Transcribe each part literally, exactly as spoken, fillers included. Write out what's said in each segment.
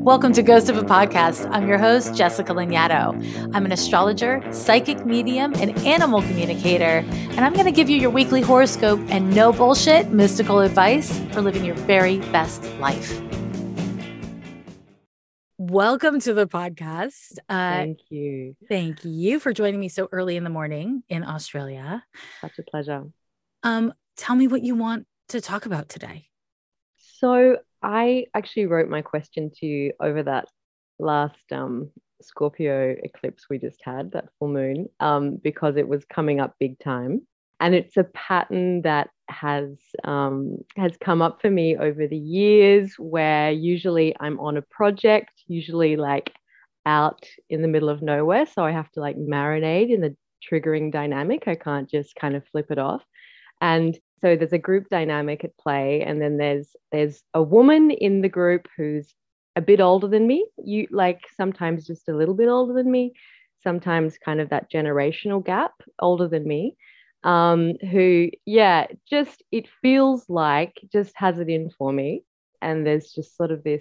Welcome to Ghost of a Podcast. I'm your host, Jessica Lanyadoo. I'm an astrologer, psychic medium, and animal communicator, and I'm going to give you your weekly horoscope and no bullshit mystical advice for living your very best life. Welcome to the podcast. Uh, thank you. Thank you for joining me so early in the morning in Australia. Such a pleasure. Um, tell me what you want to talk about today. So I actually wrote my question to you over that last um, Scorpio eclipse we just had, that full moon, um, because it was coming up big time. And it's a pattern that has um, has come up for me over the years, where usually I'm on a project, usually like out in the middle of nowhere. So I have to like marinate in the triggering dynamic. I can't just kind of flip it off. And so there's a group dynamic at play, and then there's there's a woman in the group who's a bit older than me. You like sometimes just a little bit older than me, sometimes kind of that generational gap older than me. Um, who, yeah, just it feels like just has it in for me. And there's just sort of this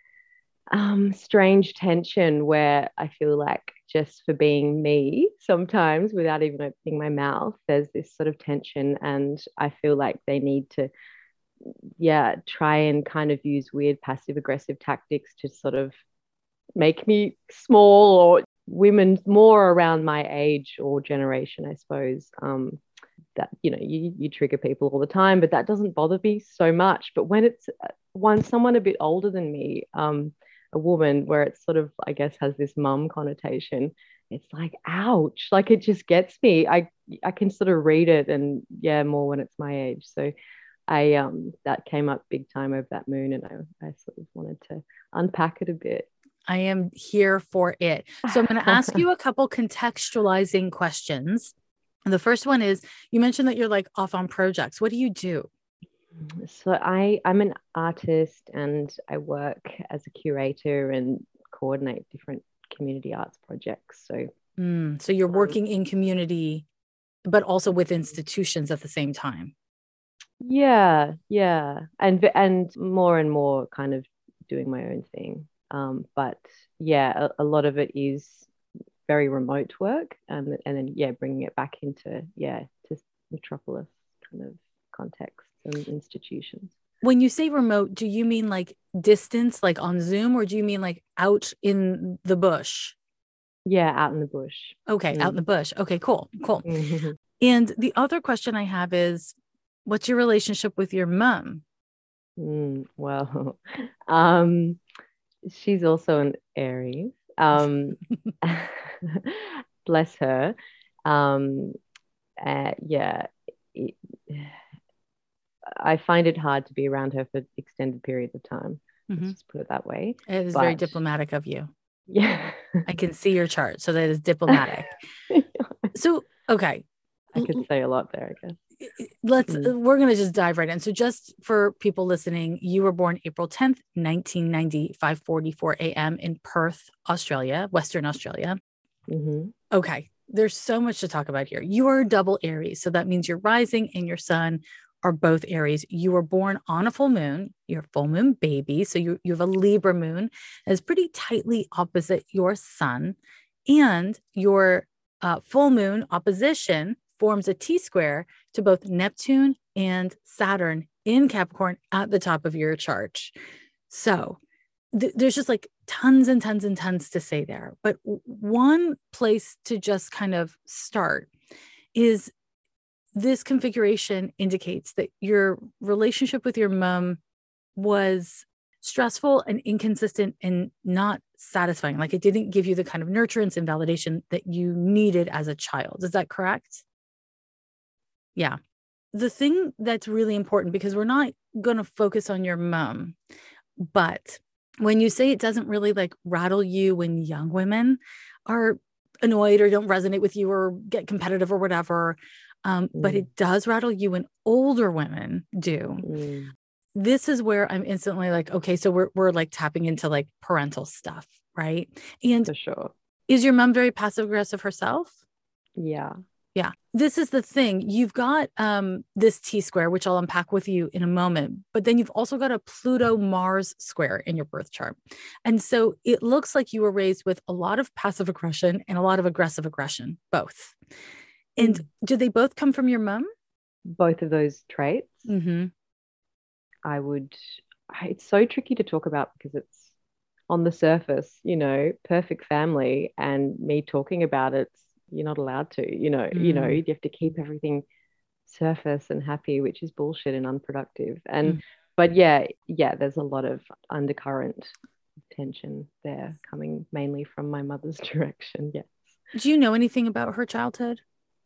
um, strange tension where I feel like just for being me, sometimes without even opening my mouth, there's this sort of tension. And I feel like they need to, yeah, try and kind of use weird passive aggressive tactics to sort of make me small, or women more around my age or generation, I suppose. Um, that, you know, you, you trigger people all the time, but that doesn't bother me so much. But when it's one, someone a bit older than me, um, a woman, where it's sort of, I guess, has this mum connotation, it's like, ouch, like it just gets me. I, I can sort of read it, and yeah, more when it's my age. So I, um, that came up big time over that moon, and I, I sort of wanted to unpack it a bit. I am here for it. So I'm going to ask you a couple contextualizing questions. And the first one is, you mentioned that you're like off on projects. What do you do? So I, I'm an artist, and I work as a curator and coordinate different community arts projects. So, mm, so you're working in community, but also with institutions at the same time. Yeah, yeah. And, and more and more kind of doing my own thing. Um, but yeah, a, a lot of it is very remote work, um, and then yeah, bringing it back into yeah to metropolis kind of contexts and institutions. When you say remote, do you mean like distance, like on Zoom, or do you mean like out in the bush? Yeah, out in the bush. Okay, mm. out in the bush. Okay, cool, cool. Mm-hmm. And the other question I have is, what's your relationship with your mom? Mm, well, um, she's also an Aries. Um, bless her. Um, uh, yeah, it, I find it hard to be around her for extended periods of time. Mm-hmm. Let's just put it that way. It is but, very diplomatic of you. Yeah. I can see your chart, so that is diplomatic. So, okay. I could say a lot there, I guess. Let's, mm. we're going to just dive right in. So just for people listening, you were born April tenth, nineteen ninety, five forty-four a.m. in Perth, Australia, Western Australia. Mm-hmm. Okay. There's so much to talk about here. You are double Aries. So that means your rising and your sun are both Aries. You were born on a full moon. You're a full moon baby. So you, you have a Libra moon that is pretty tightly opposite your sun, and your uh, full moon opposition forms a T-square to both Neptune and Saturn in Capricorn at the top of your chart. So th- there's just like tons and tons and tons to say there. But one place to just kind of start is this configuration indicates that your relationship with your mom was stressful and inconsistent and not satisfying. Like it didn't give you the kind of nurturance and validation that you needed as a child. Is that correct? Yeah. The thing that's really important, because we're not going to focus on your mom, but when you say it doesn't really like rattle you when young women are annoyed or don't resonate with you or get competitive or whatever, um, mm. but it does rattle you when older women do. Mm. This is where I'm instantly like, okay, so we're we're like tapping into like parental stuff, right? And for sure. Is your mom very passive aggressive herself? Yeah. Yeah. This is the thing. You've got um, this T square, which I'll unpack with you in a moment, but then you've also got a Pluto Mars square in your birth chart. And so it looks like you were raised with a lot of passive aggression and a lot of aggressive aggression, both. And Mm. do they both come from your mom? Both of those traits, Mm-hmm. I would, it's so tricky to talk about because it's on the surface, you know, perfect family, and me talking about it, you're not allowed to, you know, you know, Mm. you have to keep everything surface and happy, which is bullshit and unproductive. And, Mm. but yeah, yeah, there's a lot of undercurrent tension there coming mainly from my mother's direction. Yes. Do you know anything about her childhood?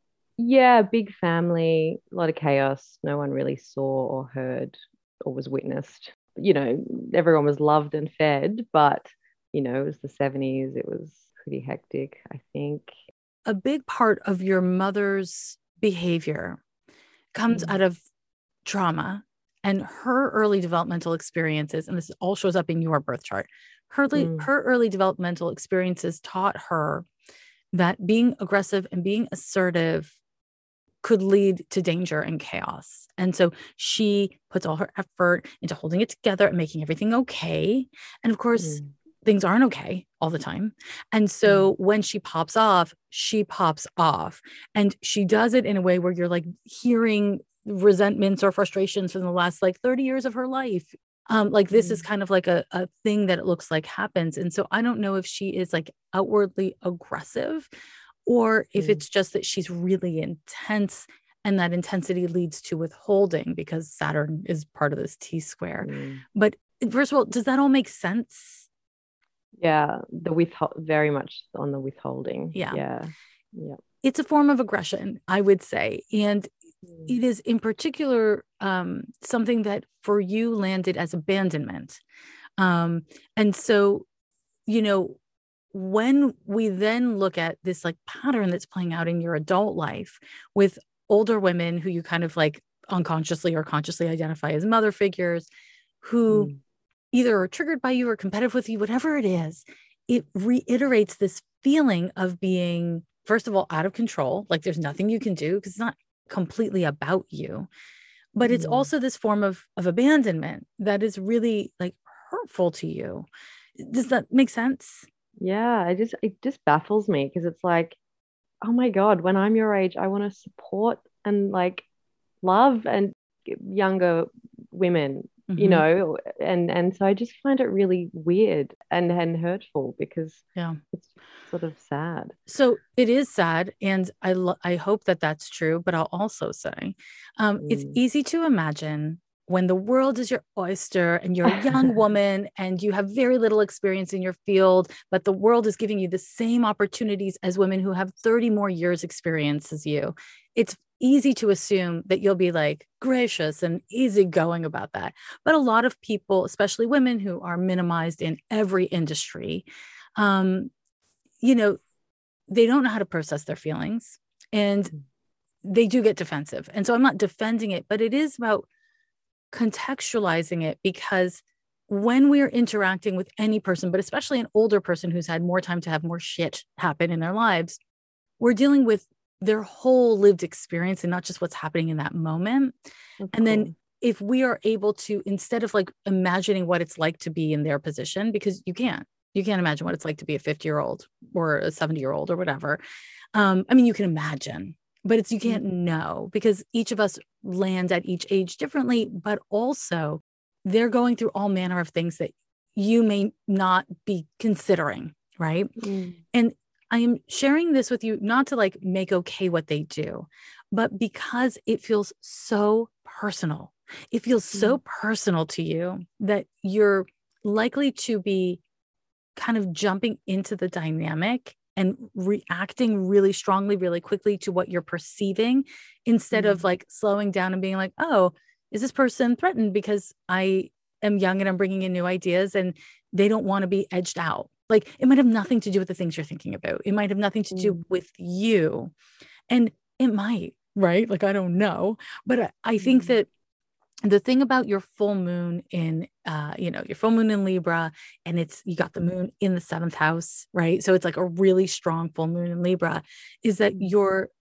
Yeah, big family, a lot of chaos. No one really saw or heard or was witnessed. You know, everyone was loved and fed, but, you know, it was the seventies. It was pretty hectic, I think. A big part of your mother's behavior comes Mm. out of trauma and her early developmental experiences. And this all shows up in your birth chart. Her, Mm. her early developmental experiences taught her that being aggressive and being assertive could lead to danger and chaos. And so she puts all her effort into holding it together and making everything okay. And of course, Mm. things aren't okay all the time. And so Mm. when she pops off, she pops off. And she does it in a way where you're like hearing resentments or frustrations from the last like thirty years of her life. Um, like this is Mm. kind of like a, a thing that it looks like happens. And so I don't know if she is like outwardly aggressive or if Mm. it's just that she's really intense and that intensity leads to withholding because Saturn is part of this T square. Mm. But first of all, does that all make sense? Yeah, the withhold very much on the withholding. Yeah. Yeah. Yeah. It's a form of aggression, I would say. And Mm. it is in particular um, something that for you landed as abandonment. Um, and so, you know, when we then look at this like pattern that's playing out in your adult life with older women who you kind of like unconsciously or consciously identify as mother figures who Mm. either are triggered by you or competitive with you, whatever it is, it reiterates this feeling of being, first of all, out of control. Like there's nothing you can do because it's not completely about you. But it's Mm. also this form of, of abandonment that is really like hurtful to you. Does that make sense? Yeah, it just it just baffles me because it's like, oh my God, when I'm your age, I want to support and like love and younger women, you Mm-hmm. know, and and so I just find it really weird and and hurtful because Yeah. it's sort of sad. So it is sad, and I lo- I hope that that's true. But I'll also say, um, it's Mm. easy to imagine when the world is your oyster and you're a young woman and you have very little experience in your field, but the world is giving you the same opportunities as women who have thirty more years experience as you. It's easy to assume that you'll be like gracious and easygoing about that. But a lot of people, especially women who are minimized in every industry, um, you know, they don't know how to process their feelings and they do get defensive. And so I'm not defending it, but it is about contextualizing it because when we're interacting with any person, but especially an older person who's had more time to have more shit happen in their lives, we're dealing with their whole lived experience and not just what's happening in that moment. Of And course. then if we are able to, instead of like imagining what it's like to be in their position, because you can't, you can't imagine what it's like to be a fifty year old or a seventy year old or whatever. Um, I mean, you can imagine, but it's, you Mm. can't know because each of us lands at each age differently, but also they're going through all manner of things that you may not be considering. Right. Mm. And I am sharing this with you, not to like make okay what they do, but because it feels so personal. It feels so Mm. personal to you that you're likely to be kind of jumping into the dynamic and reacting really strongly, really quickly to what you're perceiving instead of Mm. like slowing down and being like, oh, is this person threatened because I am young and I'm bringing in new ideas and they don't want to be edged out? Like it might have nothing to do with the things you're thinking about. It might have nothing to do Mm. with you. And it might, right? Like, I don't know. But I, I think Mm. that the thing about your full moon in, uh, you know, your full moon in Libra, and it's, you got the moon in the seventh house, right? So it's like a really strong full moon in Libra, is that Mm. your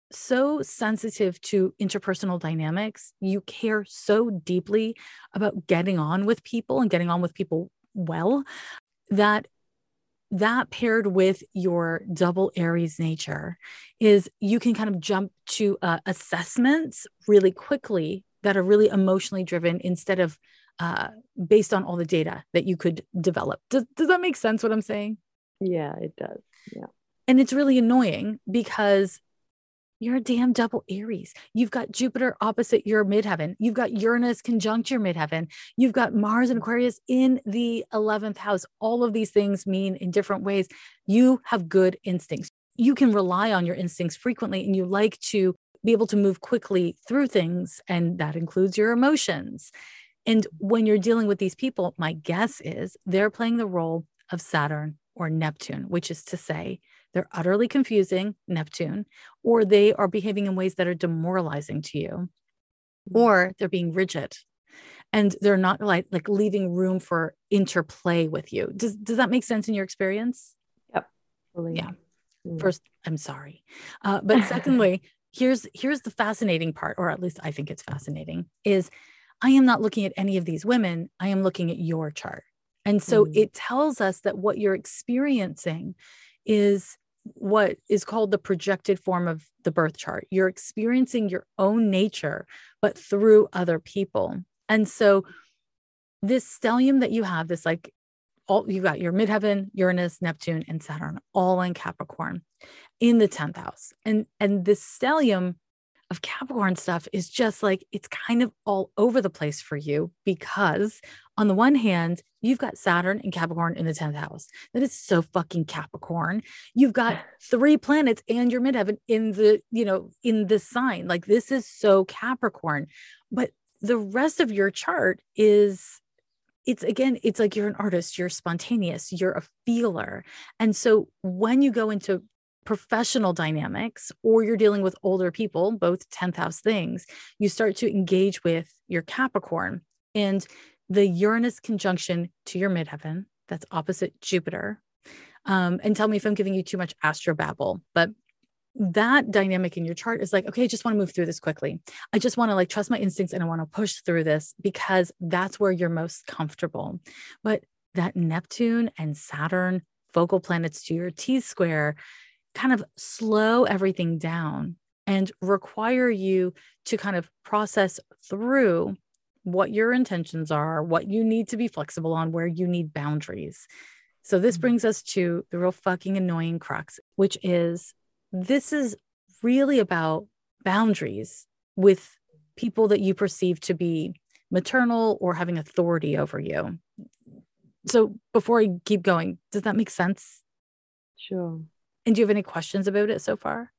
so sensitive to interpersonal dynamics. You care so deeply about getting on with people and getting on with people well, that that paired with your double Aries nature is you can kind of jump to uh, assessments really quickly that are really emotionally driven instead of uh, based on all the data that you could develop. Does, does that make sense what I'm saying? Yeah, it does. Yeah. And it's really annoying because you're a damn double Aries. You've got Jupiter opposite your midheaven. You've got Uranus conjunct your midheaven. You've got Mars and Aquarius in the eleventh house. All of these things mean in different ways. You have good instincts. You can rely on your instincts frequently, and you like to be able to move quickly through things. And that includes your emotions. And when you're dealing with these people, my guess is they're playing the role of Saturn or Neptune, which is to say, they're utterly confusing, Neptune, or they are behaving in ways that are demoralizing to you, or they're being rigid and they're not like, like leaving room for interplay with you. Does, does that make sense in your experience? Yep. Fully. Yeah. Mm. First, I'm sorry. Uh, but secondly, here's, here's the fascinating part, or at least I think it's fascinating, is I am not looking at any of these women. I am looking at your chart. And so Mm. it tells us that what you're experiencing is what is called the projected form of the birth chart. You're experiencing your own nature, but through other people. And so this stellium that you have, this like all you got your midheaven, Uranus, Neptune, and Saturn, all in Capricorn in the tenth house. And, and this stellium of Capricorn stuff is just like, it's kind of all over the place for you because on the one hand, you've got Saturn and Capricorn in the tenth house. That is so fucking Capricorn. You've got three planets and your midheaven in the, you know, in this sign. Like this is so Capricorn, but the rest of your chart is, it's again, it's like you're an artist, you're spontaneous, you're a feeler. And so when you go into professional dynamics or you're dealing with older people, both tenth house things, you start to engage with your Capricorn and the Uranus conjunction to your midheaven that's opposite Jupiter. Um, and tell me if I'm giving you too much astrobabble, but that dynamic in your chart is like, okay, I just want to move through this quickly. I just want to like trust my instincts and I want to push through this because that's where you're most comfortable. But that Neptune and Saturn focal planets to your T square kind of slow everything down and require you to kind of process through what your intentions are, what you need to be flexible on, where you need boundaries. So this brings us to the real fucking annoying crux, which is this is really about boundaries with people that you perceive to be maternal or having authority over you. So before I keep going, does that make sense? Sure. And do you have any questions about it so far?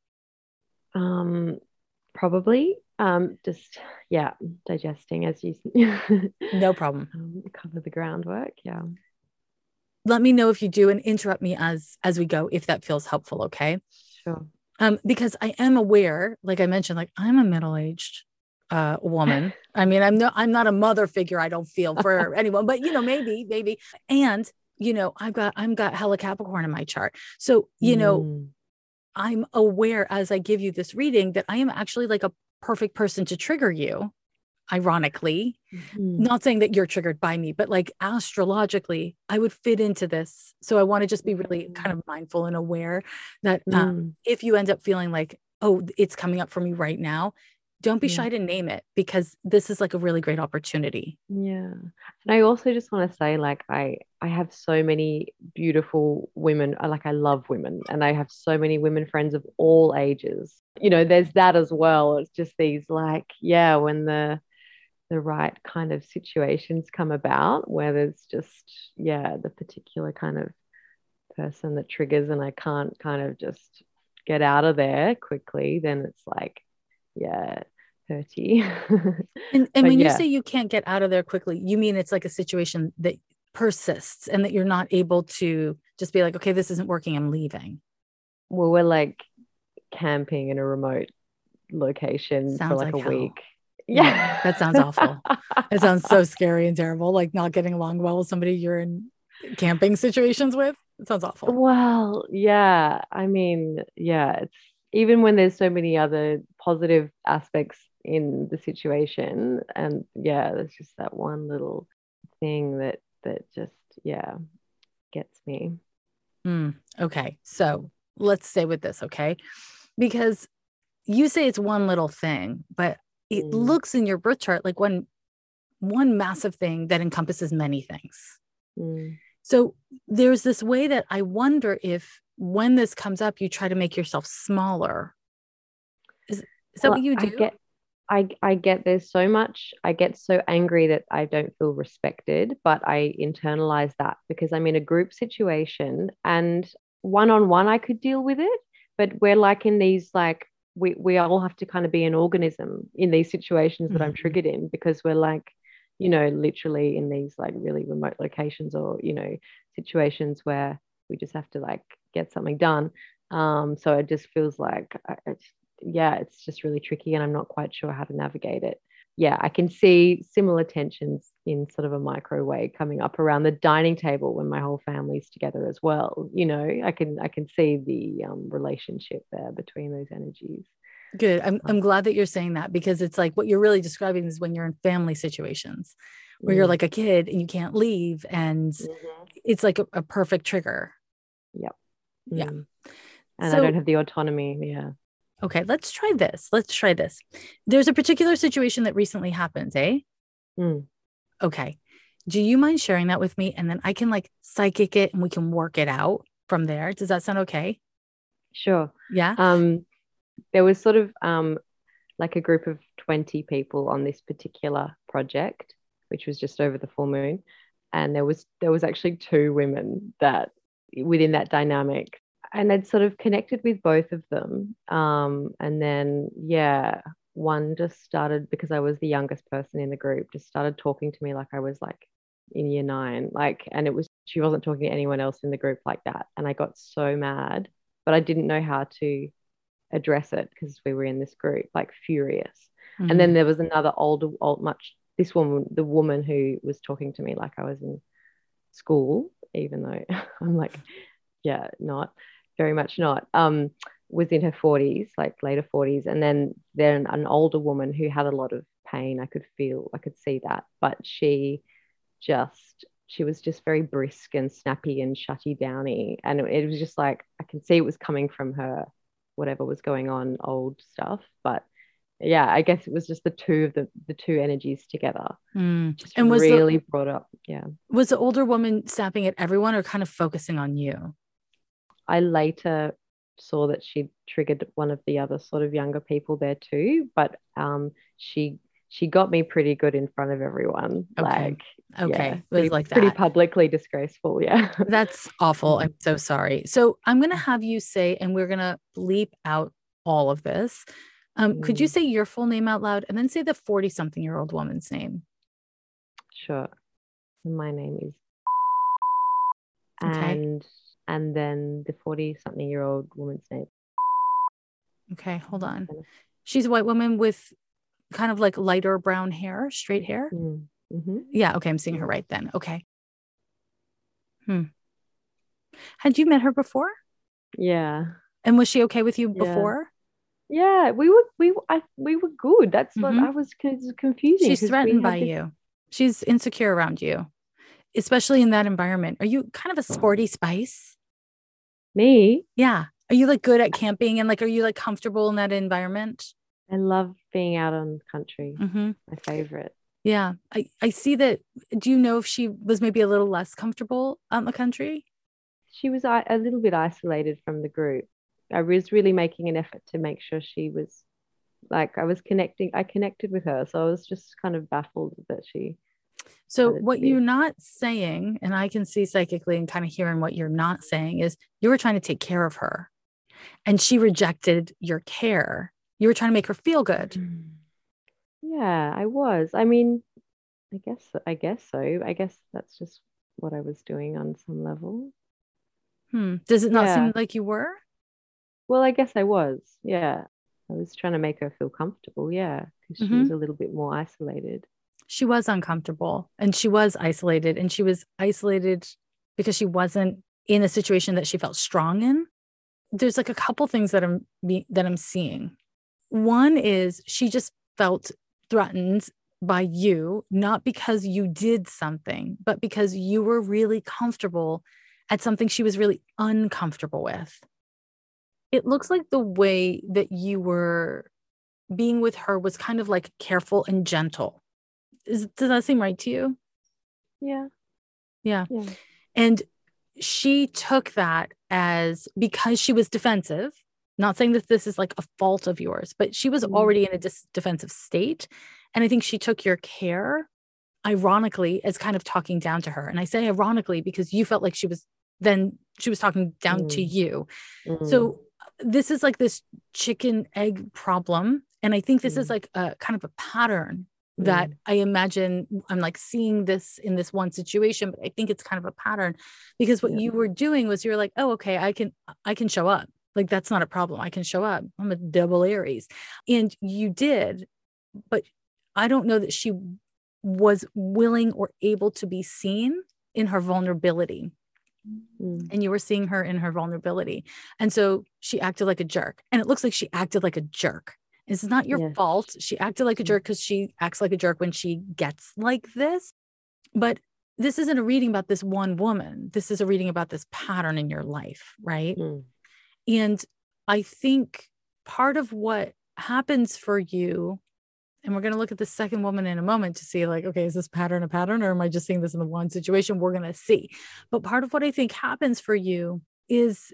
Um, probably. Um, just yeah, digesting as you No problem. um, cover the groundwork. Yeah. Let me know if you do and interrupt me as as we go if that feels helpful, okay? Sure. Um, because I am aware, like I mentioned, like I'm a middle-aged uh woman. I mean, I'm no, I'm not a mother figure, I don't feel for anyone, but you know, maybe, maybe. And you know, I've got I'm got hella Capricorn in my chart. So, you know, Mm. I'm aware as I give you this reading that I am actually like a perfect person to trigger you, ironically. Mm. Not saying that you're triggered by me, but like astrologically, I would fit into this. So I want to just be really kind of mindful and aware that um, Mm. if you end up feeling like, oh, it's coming up for me right now, don't be Yeah. shy to name it because this is like a really great opportunity. Yeah. And I also just want to say, like, I I have so many beautiful women. I like I love women, and I have so many women friends of all ages. You know, there's that as well. It's just these like, yeah, when the the right kind of situations come about where there's just, yeah, the particular kind of person that triggers and I can't kind of just get out of there quickly, then it's like, yeah, hurty. And, and But when you yeah, say you can't get out of there quickly, you mean it's like a situation that persists and that you're not able to just be like, okay, this isn't working, I'm leaving. well, we're like camping in a remote location for Sounds like like a hell. week. Yeah, Yeah. that sounds awful. It sounds so scary and terrible, like not getting along well with somebody you're in camping situations with. It sounds awful. Well, yeah. I mean, yeah, it's even when there's so many other positive aspects in the situation. And yeah, there's just that one little thing that that just, yeah, gets me. Mm, okay. So let's stay with this, okay? Because you say it's one little thing, but it Mm, looks in your birth chart like one one massive thing that encompasses many things. mm. So there's this way that I wonder if when this comes up, you try to make yourself smaller. Is, is that what Well, you I do? get I I get there's so much. I get so angry that I don't feel respected, but I internalize that because I'm in a group situation and one on one I could deal with it, but we're like in these like we we all have to kind of be an organism in these situations that I'm Mhm. triggered in because we're like, you know, literally in these like really remote locations or, you know, situations where we just have to like get something done. Um, so it just feels like I, yeah, it's just really tricky and I'm not quite sure how to navigate it. Yeah, I can see similar tensions in sort of a micro way coming up around the dining table when my whole family's together as well. You know, I can I can see the um, relationship there between those energies. Good. I'm Um, I'm glad that you're saying that because it's like what you're really describing is when you're in family situations where you're mm, like a kid and you can't leave and mhm, it's like a, a perfect trigger. yep. Yeah. Mm. And I don't So, have the autonomy. Yeah. okay, let's try this. Let's try this. There's a particular situation that recently happened, eh? Mm, Okay. Do you mind sharing that with me? And then I can like psychic it and we can work it out from there. Does that sound okay? sure. Yeah. Um, there was sort of um, like a group of twenty people on this particular project, which was just over the full moon. And there was there was actually two women that within that dynamic. And I'd sort of connected with both of them. Um, and then yeah, one just started because I was the youngest person in the group, just started talking to me like I was like in year nine. Like, and it was she wasn't talking to anyone else in the group like that. And I got so mad, but I didn't know how to address it because we were in this group, like furious. And then Mhm. there was another older, old, much, this woman, the woman who was talking to me like I was in school, even though I'm like, yeah, not very much not, um, was in her forties, like later forties. And then then an older woman who had a lot of pain. I could feel, I could see that. But she just, she was just very brisk and snappy and shutty downy. And it, it was just like, I can see it was coming from her, whatever was going on, old stuff. But yeah, I guess it was just the two of the the two energies together. Mm. Just And was the really brought up. Yeah. was the older woman snapping at everyone or kind of focusing on you? I later saw that she triggered one of the other sort of younger people there too, but um, she she got me pretty good in front of everyone. Okay. Like, yeah, Okay. It was pretty like pretty that. publicly disgraceful. Yeah. That's awful. I'm so sorry. So I'm going to have you say, and we're going to bleep out all of this. Um, could you Mm, say your full name out loud and then say the forty something year old woman's name? sure. My name is Okay. and and then the forty something year old woman's name. Okay. Hold on. She's a white woman with kind of like lighter brown hair, straight hair. Mm, mm-hmm. Yeah. Okay. I'm seeing her Yeah. right then. Okay. Hmm. Had you met her before? Yeah. And was she okay with you Yeah. before? Yeah. We were we I we were good. That's what Hmm. I was it's confusing She's because we threatened by had this. you. She's insecure around you, especially in that environment. Are you kind of a sporty spice? Me, Yeah. Are you like good at camping and like, are you like comfortable in that environment? I love being out on the country. Hmm. My favorite. Yeah. I, I see that. Do you know if she was maybe a little less comfortable out in the country? She was i- a little bit isolated from the group. I was really making an effort to make sure she was like I was connecting. I connected with her, so I was just kind of baffled that she So decided to what be. you're not saying, and I can see psychically and kind of hearing what you're not saying is you were trying to take care of her and she rejected your care. You were trying to make her feel good. Mm. Yeah, I was. I mean, I guess I guess so. I guess that's just what I was doing on some level. Hmm. Does it not seem Yeah. like you were? Well, I guess I was. Yeah. I was trying to make her feel comfortable. Yeah, because she was Hmm. a little bit more isolated. She was uncomfortable and she was isolated and she was isolated because she wasn't in a situation that she felt strong in. there's like a couple things that I'm be, that I'm seeing. One is she just felt threatened by you, not because you did something, but because you were really comfortable at something she was really uncomfortable with. It looks like the way that you were being with her was kind of like careful and gentle. Is, does that seem right to you? Yeah. Yeah. Yeah. And she took that as because she was defensive, not saying that this is like a fault of yours, but she was Mm. already in a dis- defensive state. And I think she took your care, ironically, as kind of talking down to her. And I say ironically because you felt like she was then she was talking down Mm. to you. Mm. So this is like this chicken egg problem. And I think this Mm. is like a kind of a pattern that Mm. I imagine I'm like seeing this in this one situation, but I think it's kind of a pattern because what Yeah. you were doing was you're like, oh, okay, I can, I can show up. Like, that's not a problem. I can show up. I'm a double Aries. And you did, but I don't know that she was willing or able to be seen in her vulnerability. Mm. And you were seeing her in her vulnerability. And so she acted like a jerk. And it looks like she acted like a jerk. This is not your Yes. fault. She acted like a jerk because she acts like a jerk when she gets like this. But this isn't a reading about this one woman. This is a reading about this pattern in your life, right? Mm. And I think part of what happens for you, and we're going to look at the second woman in a moment to see like, okay, is this pattern a pattern or am I just seeing this in the one situation? We're going to see. But part of what I think happens for you is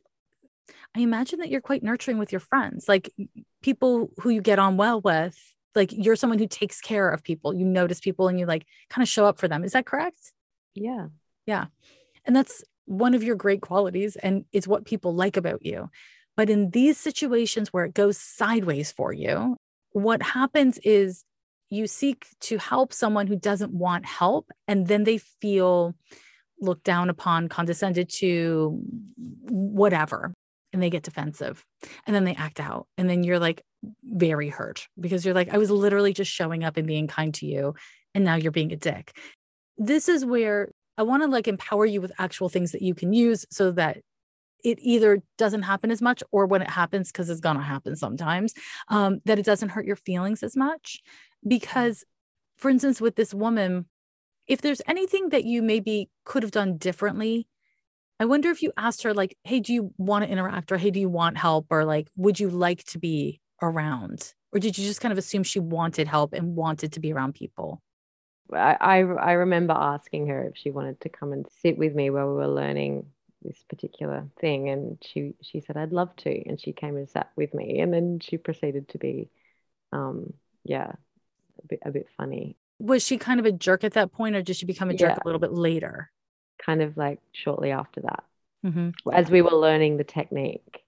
I imagine that you're quite nurturing with your friends, like people who you get on well with. Like you're someone who takes care of people. You notice people and you like kind of show up for them. Is that correct? Yeah. Yeah. And that's one of your great qualities. And it's what people like about you. But in these situations where it goes sideways for you, what happens is you seek to help someone who doesn't want help. And then they feel looked down upon, condescended to, whatever. And they get defensive and then they act out. And then you're like very hurt because you're like, I was literally just showing up and being kind to you. And now you're being a dick. This is where I want to like empower you with actual things that you can use so that it either doesn't happen as much or when it happens, because it's going to happen sometimes, um, that it doesn't hurt your feelings as much. Because, for instance, with this woman, if there's anything that you maybe could have done differently, I wonder if you asked her like, hey, do you want to interact? Or hey, do you want help? Or like, would you like to be around? Or did you just kind of assume she wanted help and wanted to be around people? I, I I remember asking her if she wanted to come and sit with me while we were learning this particular thing, and she she said I'd love to, and she came and sat with me, and then she proceeded to be, um, yeah, a bit a bit funny. Was she kind of a jerk at that point, or did she become a jerk Yeah. a little bit later? Kind of like shortly after that, Mm-hmm. as we were learning the technique.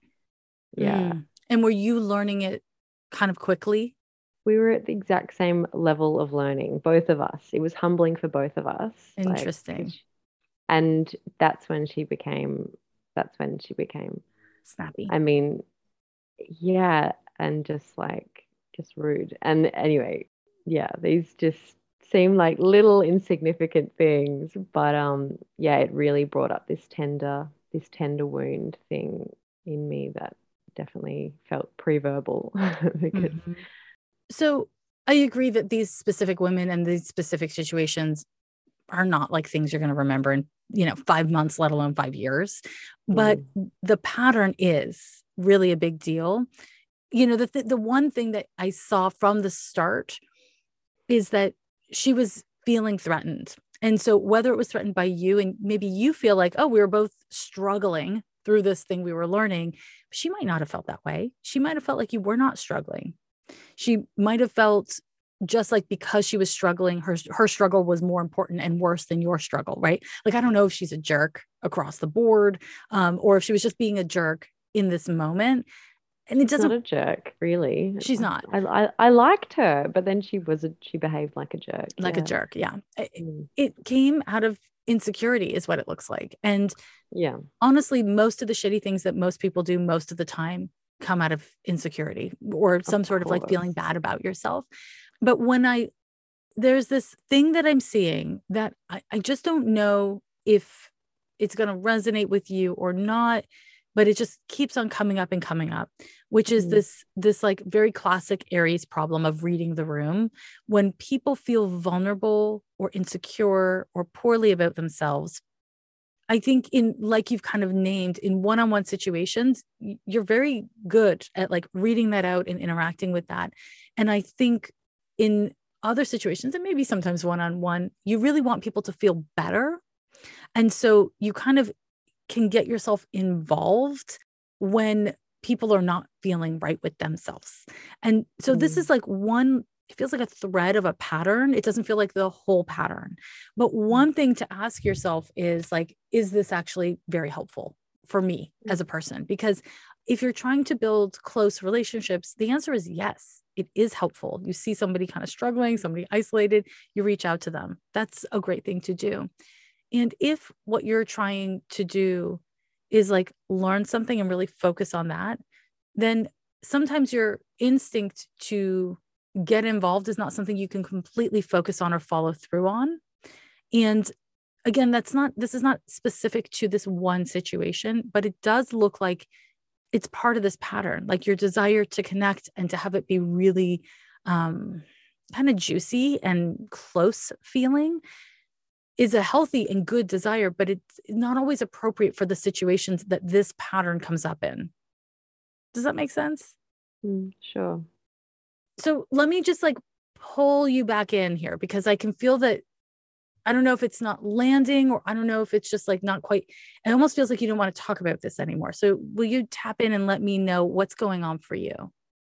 Yeah. Mm. And were you learning it kind of quickly? We were at the exact same level of learning, both of us. It was humbling for both of us. like, Interesting. and that's when she became, that's when she became, Snappy. I mean, yeah, and just like, just rude. And anyway, yeah, these just seem like little insignificant things, but um, yeah, it really brought up this tender, this tender wound thing in me that definitely felt pre-verbal because Mhm. So I agree that these specific women and these specific situations are not like things you're going to remember in, you know, five months, let alone five years. But mm, the pattern is really a big deal. You know, the, th- the one thing that I saw from the start is that she was feeling threatened. And so whether it was threatened by you and maybe you feel like, oh, we were both struggling through this thing we were learning, she might not have felt that way. She might have felt like you were not struggling. She might have felt just like because she was struggling, her, her struggle was more important and worse than your struggle, right? Like, I don't know if she's a jerk across the board, um, or if she was just being a jerk in this moment. And it she's doesn't, not a jerk, really. she's not I, I I liked her, but then she was a, she behaved like a jerk. like a Yeah. jerk. Yeah. It, Mm, it came out of insecurity is what it looks like. And yeah. honestly, most of the shitty things that most people do most of the time come out of insecurity or some Of sort of like feeling course. bad about yourself. But when I, there's this thing that I'm seeing that I, I just don't know if it's going to resonate with you or not. but it just keeps on coming up and coming up, which is Mm. this, this like very classic Aries problem of reading the room. When people feel vulnerable or insecure or poorly about themselves, I think in, like you've kind of named, in one-on-one situations, you're very good at like reading that out and interacting with that. And I think in other situations, and maybe sometimes one-on-one, you really want people to feel better. And so you kind of can get yourself involved when people are not feeling right with themselves. And so this Mm. is like one, it feels like a thread of a pattern. It doesn't feel like the whole pattern. But one thing to ask yourself is like, is this actually very helpful for me as a person? Because if you're trying to build close relationships, the answer is yes, it is helpful. You see somebody kind of struggling, somebody isolated, you reach out to them. That's a great thing to do. And if what you're trying to do is like learn something and really focus on that, then sometimes your instinct to get involved is not something you can completely focus on or follow through on. And again, that's not, this is not specific to this one situation, but it does look like it's part of this pattern, like your desire to connect and to have it be really um, kind of juicy and close feeling is a healthy and good desire, but it's not always appropriate for the situations that this pattern comes up in. Does that make sense? Mm, sure. So let me just like pull you back in here, because I can feel that, I don't know if it's not landing, or I don't know if it's just like not quite, it almost feels like you don't want to talk about this anymore. So will you tap in and let me know what's going on for you?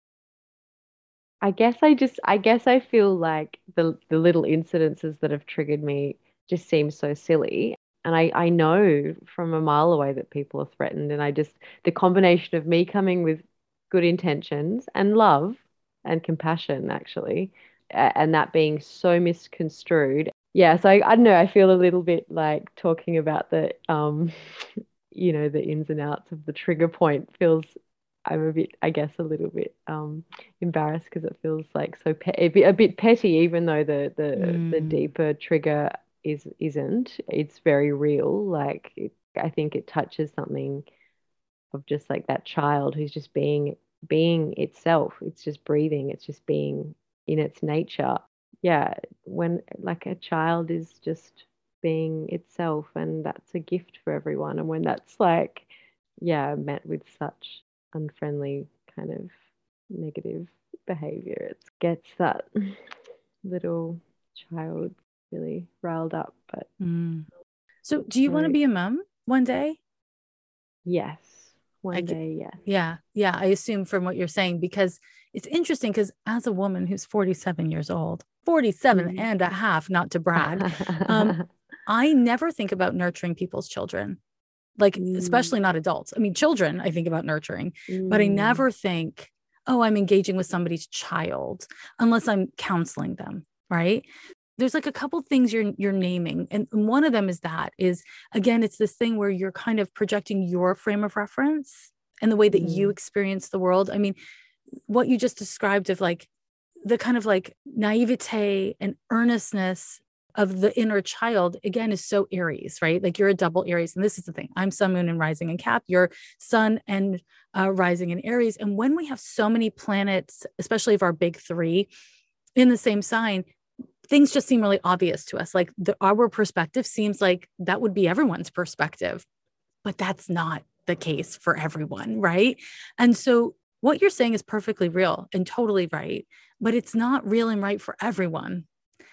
I guess I just I guess I feel like the the little incidences that have triggered me just seem so silly. And I, I know from a mile away that people are threatened. And I just, the combination of me coming with good intentions and love and compassion, actually, a- and that being so misconstrued. Yeah. So I, I don't know. I feel a little bit like talking about the, um, you know, the ins and outs of the trigger point feels, I'm a bit, I guess, a little bit um, embarrassed because it feels like so pe a bit, a bit petty, even though the the the Mm. deeper trigger is isn't. It's very real. Like it, I think it touches something of just like that child who's just being being itself. It's just breathing. It's just being in its nature. Yeah, when like a child is just being itself, and that's a gift for everyone. And when that's like, yeah, met with such unfriendly kind of negative behavior, it gets that little child really riled up. But Mm. So do you want to so be a mom one day? yes, I one get, day, yes. yeah, yeah, I assume from what you're saying, because it's interesting, because as a woman who's forty-seven years old, forty-seven Mm. and a half, not to brag, um, I never think about nurturing people's children, like, Mm, especially not adults. I mean, children, I think about nurturing, but I mm, never think, oh, I'm engaging with somebody's child unless I'm counseling them, right? There's like a couple things you're you're naming, and one of them is that is, again, it's this thing where you're kind of projecting your frame of reference and the way that you mm, experience the world. I mean, what you just described of like the kind of like naivete and earnestness of the inner child, again, is so Aries, right? Like you're a double Aries. And this is the thing, I'm sun, moon, and rising in Cap, you're sun and uh, rising in Aries. And when we have so many planets, especially of our big three in the same sign, things just seem really obvious to us. Like the, our perspective seems like that would be everyone's perspective, but that's not the case for everyone, right? And so what you're saying is perfectly real and totally right, but it's not real and right for everyone.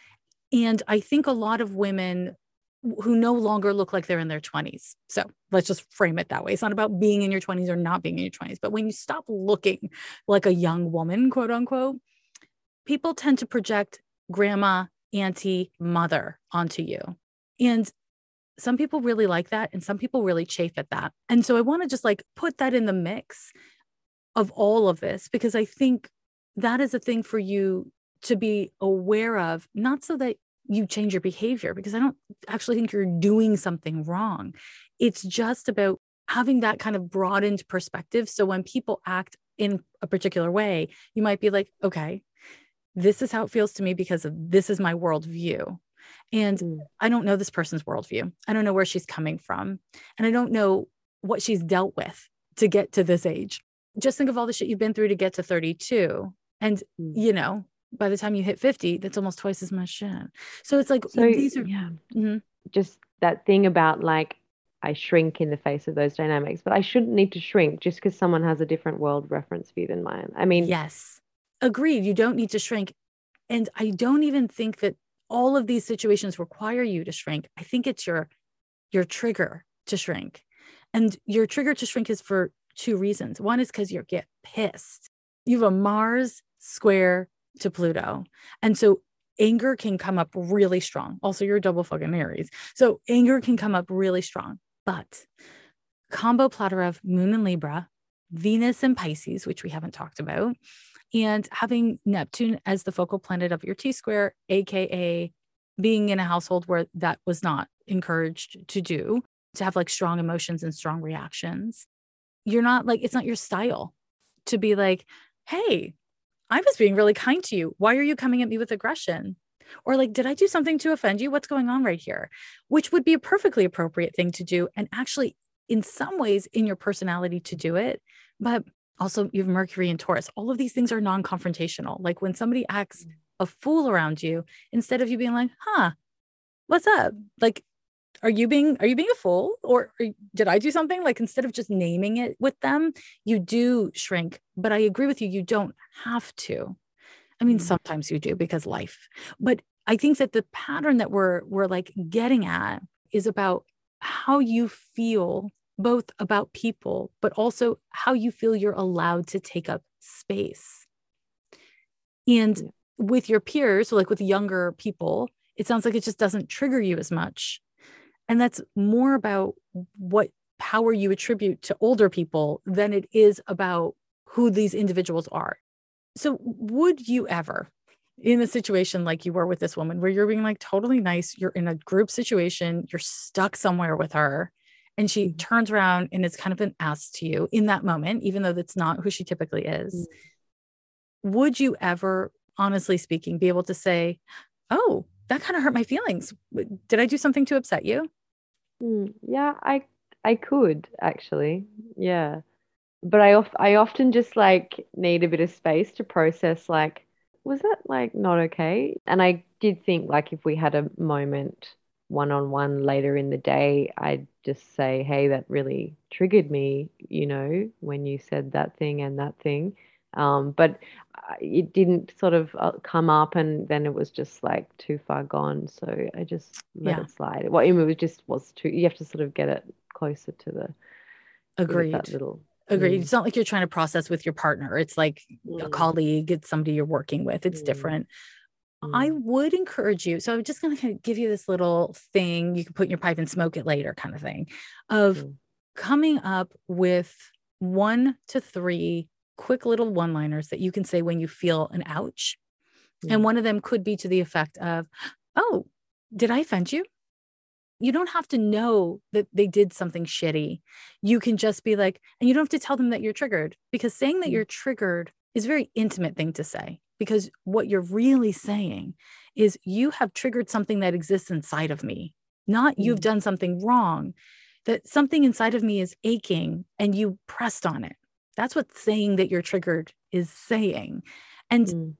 And I think a lot of women who no longer look like they're in their twenties. So let's just frame it that way. It's not about being in your twenties or not being in your twenties, but when you stop looking like a young woman, quote unquote, people tend to project grandma, auntie, mother onto you. And some people really like that, and some people really chafe at that. And so I want to just like put that in the mix of all of this, because I think that is a thing for you to be aware of, not so that you change your behavior, because I don't actually think you're doing something wrong. It's just about having that kind of broadened perspective. So when people act in a particular way, you might be like, okay, this is how it feels to me because of this is my worldview. And mm, I don't know this person's worldview. I don't know where she's coming from. And I don't know what she's dealt with to get to this age. Just think of all the shit you've been through to get to thirty-two. And, Mm. you know, by the time you hit fifty, that's almost twice as much shit. So it's like, So these are, yeah, Mhm. just that thing about like I shrink in the face of those dynamics, but I shouldn't need to shrink just because someone has a different world reference view than mine. I mean, yes, agreed. You don't need to shrink. And I don't even think that all of these situations require you to shrink. I think it's your, your trigger to shrink. And your trigger to shrink is for two reasons. One is because you get pissed. You have a Mars square to Pluto. And so anger can come up really strong. Also, you're a double fucking Aries. So anger can come up really strong. But combo platter of Moon and Libra, Venus and Pisces, which we haven't talked about, and having Neptune as the focal planet of your T square, A K A being in a household where that was not encouraged to do, to have like strong emotions and strong reactions. You're not like, it's not your style to be like, hey, I was being really kind to you. Why are you coming at me with aggression? Or like, did I do something to offend you? What's going on right here? Which would be a perfectly appropriate thing to do. And actually, in some ways, in your personality to do it. But also, you have Mercury and Taurus. All of these things are non-confrontational. Like when somebody acts a fool around you, instead of you being like, huh, what's up? Like, are you being, are you being a fool? Or, or did I do something? Like, instead of just naming it with them, you do shrink. But I agree with you. You don't have to. I mean, Mm. sometimes you do because life, but I think that the pattern that we're, we're like getting at is about how you feel both about people, but also how you feel you're allowed to take up space. And Yeah. with your peers, so like with younger people, it sounds like it just doesn't trigger you as much. And that's more about what power you attribute to older people than it is about who these individuals are. So would you ever, in a situation like you were with this woman, where you're being like totally nice, you're in a group situation, you're stuck somewhere with her, and she Mhm. turns around and is kind of an ass to you in that moment, even though that's not who she typically is, would you ever, honestly speaking, be able to say, oh, that kind of hurt my feelings. Did I do something to upset you? Mm, yeah, I I could actually. Yeah. But I of I often just like need a bit of space to process like, was that like not okay? And I did think like if we had a moment one on one later in the day, I'd just say, hey, that really triggered me, you know, when you said that thing and that thing. Um, but I- it didn't sort of uh, come up, and then it was just like too far gone. So I just let Yeah, it slide. Well, I mean, it was just was too, you have to sort of get it closer to the, give it that agreed. little. Agreed. Mm. It's not like you're trying to process with your partner. It's like a Mm. colleague, it's somebody you're working with. It's Mm, different. I mm, would encourage you. So I'm just going to kind of give you this little thing you can put in your pipe and smoke it later, kind of thing, of mm, coming up with one to three quick little one liners that you can say when you feel an ouch. And mm, one of them could be to the effect of, oh, did I offend you? You don't have to know that they did something shitty. You can just be like, and you don't have to tell them that you're triggered, because saying that mm, you're triggered is a very intimate thing to say, because what you're really saying is you have triggered something that exists inside of me, not you've mm, done something wrong, that something inside of me is aching and you pressed on it. That's what saying that you're triggered is saying. And mm,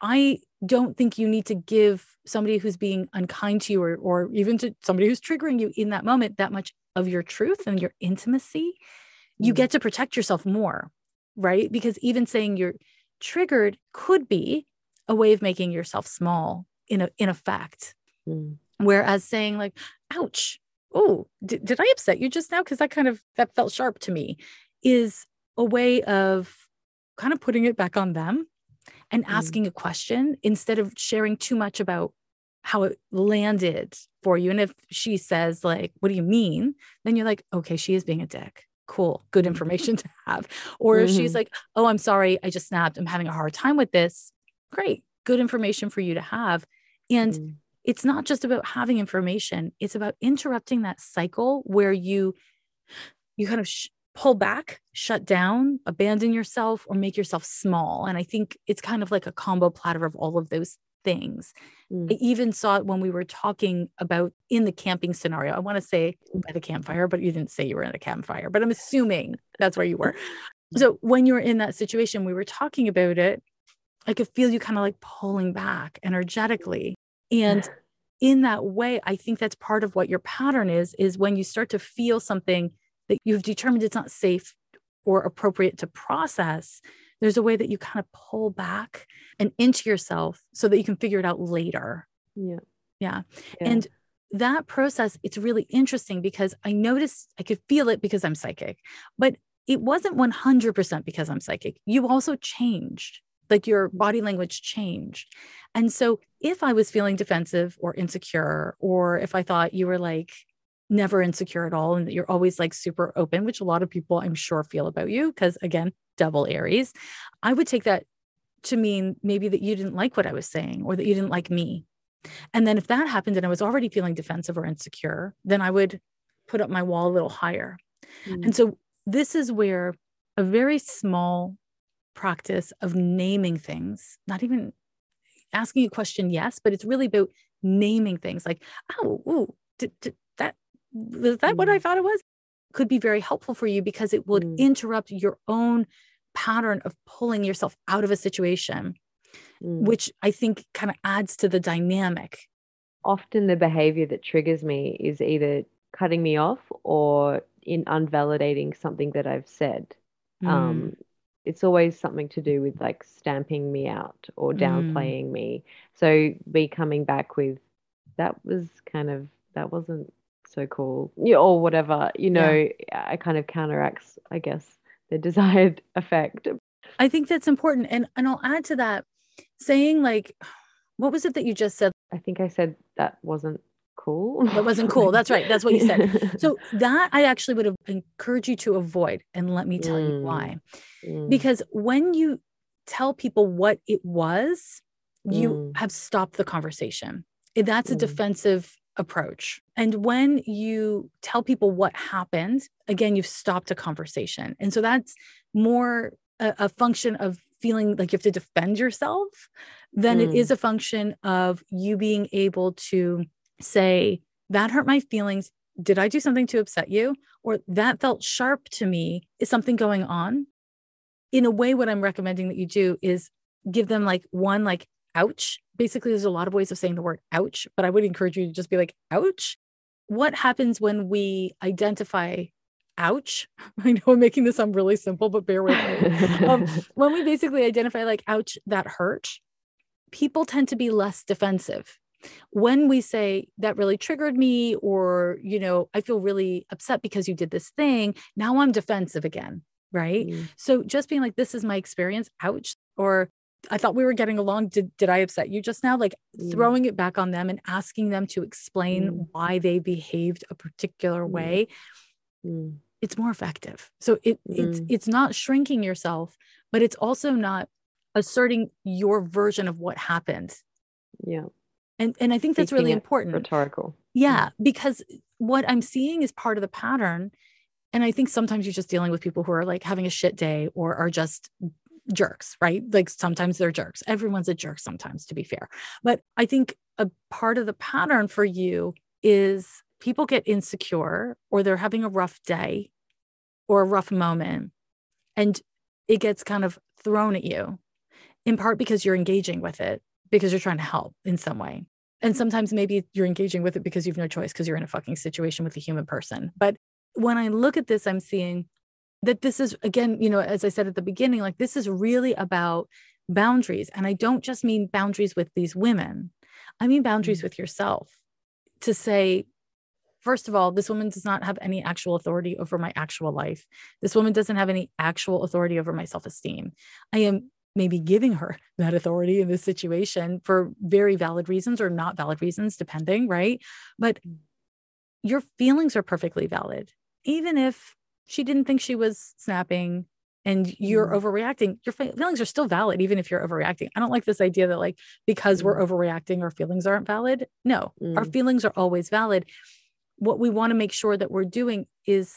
I don't think you need to give somebody who's being unkind to you, or, or even to somebody who's triggering you in that moment, that much of your truth and your intimacy. You mm, get to protect yourself more, right? Because even saying you're triggered could be a way of making yourself small in a, in effect. mm, Whereas saying like, ouch, oh, did, did I upset you just now? Because that kind of, that felt sharp to me, is a way of kind of putting it back on them and mm, asking a question instead of sharing too much about how it landed for you. And if she says like, what do you mean? Then you're like, okay, she is being a dick. Cool. Good mm, information to have. Or if she's mhm, like, oh, I'm sorry, I just snapped, I'm having a hard time with this. Great. Good information for you to have. And mm, it's not just about having information. It's about interrupting that cycle where you you kind of sh- pull back, shut down, abandon yourself, or make yourself small. And I think it's kind of like a combo platter of all of those things. Mm. I even saw it when we were talking about in the camping scenario. I want to say by the campfire, but you didn't say you were in a campfire, but I'm assuming that's where you were. So when you were in that situation, we were talking about it. I could feel you kind of like pulling back energetically. And in that way, I think that's part of what your pattern is, is when you start to feel something that you've determined it's not safe or appropriate to process, there's a way that you kind of pull back and into yourself so that you can figure it out later. Yeah. Yeah. Yeah. And that process, it's really interesting because I noticed I could feel it because I'm psychic, but it wasn't one hundred percent because I'm psychic. You also changed, like your body language changed. And so if I was feeling defensive or insecure, or if I thought you were like never insecure at all, and that you're always like super open, which a lot of people I'm sure feel about you, because again, double Aries, I would take that to mean maybe that you didn't like what I was saying or that you didn't like me. And then if that happened and I was already feeling defensive or insecure, then I would put up my wall a little higher. Mm. And so this is where a very small practice of naming things, not even asking a question, yes, but it's really about naming things like, oh, ooh, did, did that, was that mm. what I thought it was? Could be very helpful for you because it would mm. interrupt your own pattern of pulling yourself out of a situation, mm. which I think kind of adds to the dynamic. Often the behavior that triggers me is either cutting me off or in unvalidating something that I've said. Mm. Um, it's always something to do with like stamping me out or downplaying mm. me. So me coming back with, that was kind of, that wasn't so cool, yeah, or whatever, you know, yeah. It kind of counteracts, I guess, the desired effect. I think that's important. And, and I'll add to that saying like, what was it that you just said? I think I said that wasn't cool. That wasn't cool. That's right. That's what you said. So that I actually would have encouraged you to avoid. And let me tell mm. you why. Mm. Because when you tell people what it was, you mm. have stopped the conversation. That's a mm. defensive approach. And when you tell people what happened, again, you've stopped a conversation. And so that's more a, a function of feeling like you have to defend yourself than mm. it is a function of you being able to say, that hurt my feelings. Did I do something to upset you? Or that felt sharp to me. Is something going on? In a way, what I'm recommending that you do is give them like one, like, ouch. Basically, there's a lot of ways of saying the word ouch, but I would encourage you to just be like, ouch. What happens when we identify ouch? I know I'm making this sound really simple, but bear with me. um, when we basically identify like, ouch, that hurt, people tend to be less defensive. When we say that really triggered me, or, you know, I feel really upset because you did this thing, now I'm defensive again, right? Mm. So just being like, this is my experience, ouch, or I thought we were getting along. Did, did I upset you just now? Like mm. throwing it back on them and asking them to explain mm. why they behaved a particular mm. way. Mm. It's more effective. So it, mm. it's, it's not shrinking yourself, but it's also not asserting your version of what happened. Yeah. And, and I think that's really important. Rhetorical. Yeah, because what I'm seeing is part of the pattern. And I think sometimes you're just dealing with people who are like having a shit day or are just jerks, right? Like sometimes they're jerks. Everyone's a jerk sometimes, to be fair. But I think a part of the pattern for you is people get insecure or they're having a rough day or a rough moment, and it gets kind of thrown at you, in part because you're engaging with it, because you're trying to help in some way. And sometimes maybe you're engaging with it because you've no choice because you're in a fucking situation with a human person. But when I look at this, I'm seeing that this is, again, you know, as I said at the beginning, like this is really about boundaries. And I don't just mean boundaries with these women. I mean boundaries mm-hmm. with yourself, to say, first of all, this woman does not have any actual authority over my actual life. This woman doesn't have any actual authority over my self-esteem. I am maybe giving her that authority in this situation for very valid reasons or not valid reasons, depending, right? But your feelings are perfectly valid. Even if she didn't think she was snapping and you're mm. overreacting, your feelings are still valid, even if you're overreacting. I don't like this idea that like, because mm. we're overreacting, our feelings aren't valid. No, mm. our feelings are always valid. What we want to make sure that we're doing is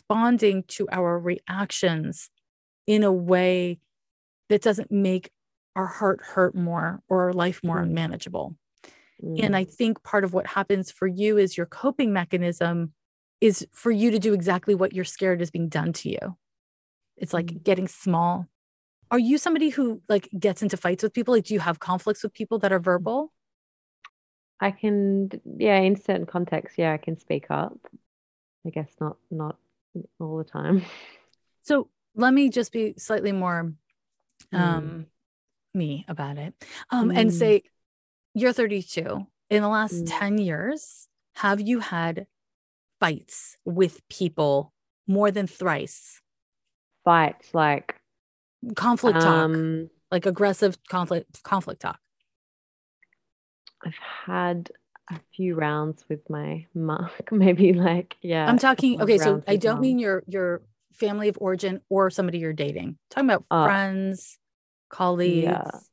responding to our reactions in a way that doesn't make our heart hurt more or our life more Mm. unmanageable. Mm. And I think part of what happens for you is your coping mechanism is for you to do exactly what you're scared is being done to you. It's like Mm. getting small. Are you somebody who like gets into fights with people? Like, do you have conflicts with people that are verbal? I can, yeah, in certain contexts, yeah, I can speak up. I guess not not all the time. So let me just be slightly more Mm. um, me about it um, and Mm. say, you're thirty-two. In the last Mm. ten years, have you had fights with people more than thrice? Fights like Conflict talk, um like aggressive conflict, conflict talk. I've had a few rounds with my mum, maybe like, yeah, I'm a talking, couple of okay, so rounds I with don't mum. mean your your family of origin or somebody you're dating. I'm talking about Uh, friends, yeah, colleagues.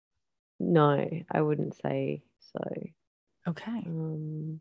no, I wouldn't say so. Okay. Um,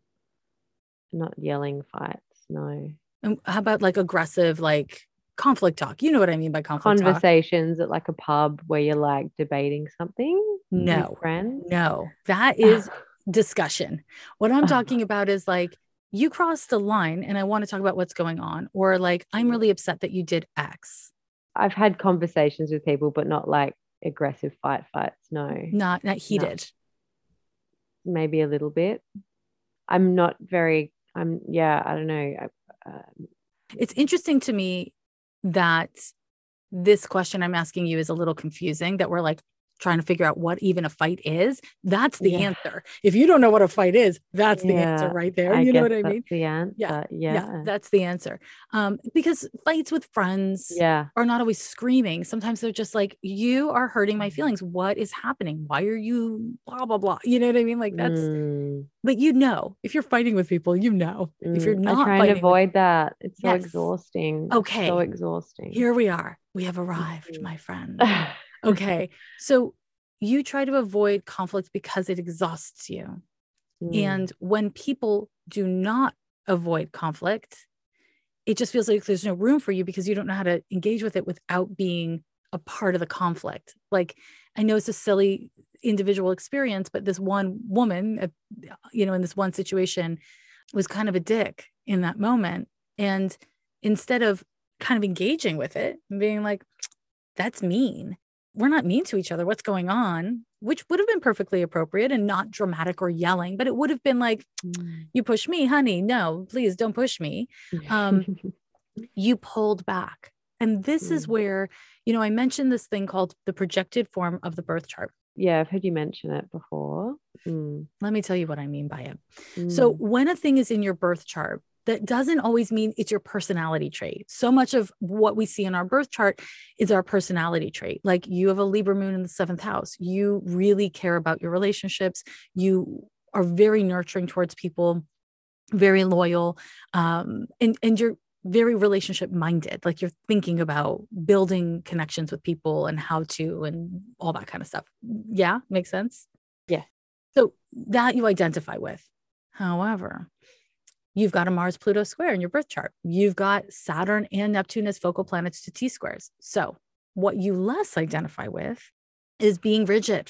not yelling fights, no. And how about like aggressive, like conflict talk? You know what I mean by conflict talk. Conversations at like a pub where you're like debating something with No, friends. no, that is discussion. What I'm talking about is like you crossed a line and I want to talk about what's going on, or like I'm really upset that you did X. I've had conversations with people, but not like aggressive fight fights. No, Not not no, heated. maybe a little bit. I'm not very, I'm, yeah, I don't know. I, uh, It's interesting to me that this question I'm asking you is a little confusing, that we're like trying to figure out what even a fight is. That's the yeah, answer. If you don't know what a fight is, that's the answer yeah, right there. I You know guess what I that's mean? the Yeah. answer. Yeah. Yeah, That's the answer. Um, because fights with friends yeah. are not always screaming. Sometimes they're just like, you are hurting my feelings. What is happening? Why are you blah, blah, blah? You know what I mean? Like that's, Mm, but you know, if you're fighting with people, you know, if you're mm. I not try and fighting with, avoid that. It's so yes. exhausting. So Okay. exhausting. Here we are. We have arrived, Mhm. my friend. Okay. So you try to avoid conflict because it exhausts you. Mm, And when people do not avoid conflict, it just feels like there's no room for you because you don't know how to engage with it without being a part of the conflict. Like, I know it's a silly individual experience, but this one woman, uh, you know, in this one situation was kind of a dick in that moment. And instead of kind of engaging with it and being like, that's mean. We're not mean to each other. What's going on? Which would have been perfectly appropriate and not dramatic or yelling, but it would have been like, mm. you push me, honey. No, please don't push me. Um, you pulled back. And this is Mm. where, you know, I mentioned this thing called the projected form of the birth chart. Yeah, I've heard you mention it before. Mm, Let me tell you what I mean by it. So, mm, when a thing is in your birth chart, that doesn't always mean it's your personality trait. So much of what we see in our birth chart is our personality trait. Like you have a Libra moon in the seventh house. You really care about your relationships. You are very nurturing towards people, very loyal, um, and, and you're very relationship minded. Like you're thinking about building connections with people and how to, and all that kind of stuff. Yeah, makes sense. yeah. So that you identify with. However, you've got a Mars Pluto square in your birth chart. You've got Saturn and Neptune as focal planets to T squares. So, what you less identify with is being rigid,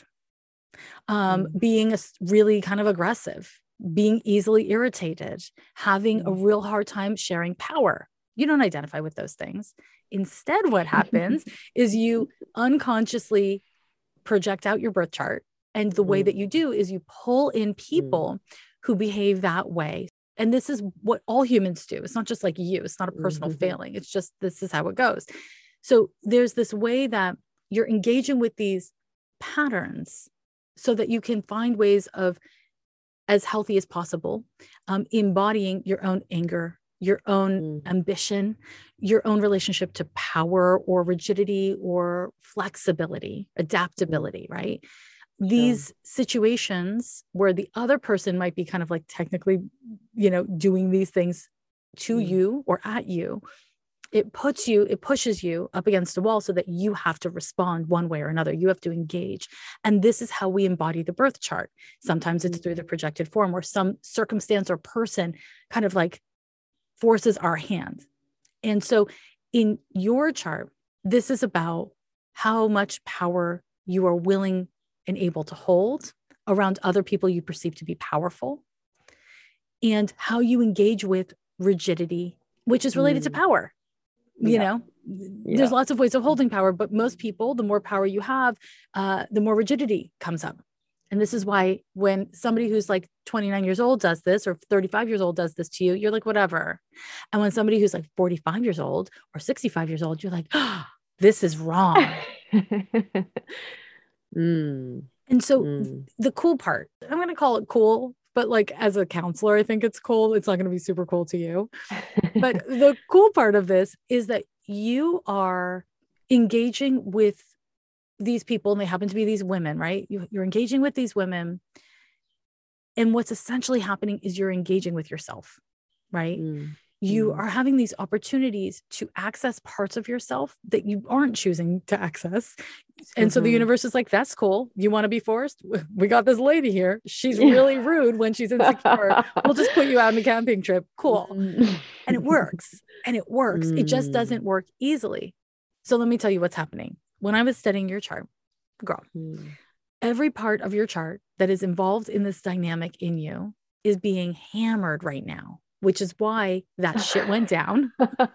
um, Mm, being a, really kind of aggressive, being easily irritated, having a mm. real hard time sharing power. You don't identify with those things. Instead, what happens is you unconsciously project out your birth chart. And the way that you Mm, do is you pull in mm, people who behave that way. And this is what all humans do. It's not just like you, it's not a personal mhm, failing. It's just this is how it goes. So there's this way that you're engaging with these patterns so that you can find ways of, as healthy as possible, um, embodying your own anger, your own mm, ambition, your own relationship to power or rigidity or flexibility, mm. adaptability, right? Sure. These situations where the other person might be kind of like technically, you know, doing these things to Mm, you or at you, it puts you, it pushes you up against a wall so that you have to respond one way or another. You have to engage. And this is how we embody the birth chart. Sometimes it's mm, through the projected form where some circumstance or person kind of like forces our hand. And so in your chart, this is about how much power you are willing and able to hold around other people you perceive to be powerful, and how you engage with rigidity, which is related mm. to power. You yeah. know, yeah. there's lots of ways of holding power, but most people, the more power you have, uh, the more rigidity comes up. And this is why when somebody who's like twenty-nine years old does this, or thirty-five years old does this to you, you're like, whatever. And when somebody who's like forty-five years old or sixty-five years old, you're like, oh, this is wrong. mm. And so mm. the cool part, I'm going to call it cool, but like as a counselor, I think it's cool. It's not going to be super cool to you. But the cool part of this is that you are engaging with these people, and they happen to be these women, right? You, you're engaging with these women. And what's essentially happening is you're engaging with yourself, right? Mm. You mm. are having these opportunities to access parts of yourself that you aren't choosing to access. And mm-hmm. so the universe is like, that's cool. You want to be forced? We got this lady here. She's really rude when she's insecure. We'll just put you out on a camping trip. Cool. Mm. And it works. And it works. Mm. It just doesn't work easily. So let me tell you what's happening. When I was studying your chart, girl, mm. every part of your chart that is involved in this dynamic in you is being hammered right now, which is why that shit went down.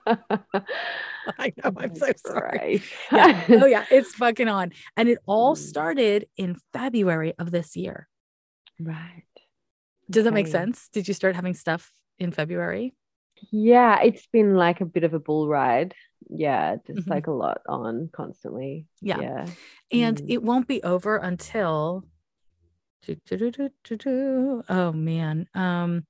I know, I'm so sorry. Yeah. Oh yeah, it's fucking on. And it all started in February of this year. Right. Does that make sense? Did you start having stuff in February? Yeah, it's been like a bit of a bull ride. Yeah, just mm-hmm. like a lot on constantly. Yeah. yeah. And mm. it won't be over until oh man. Um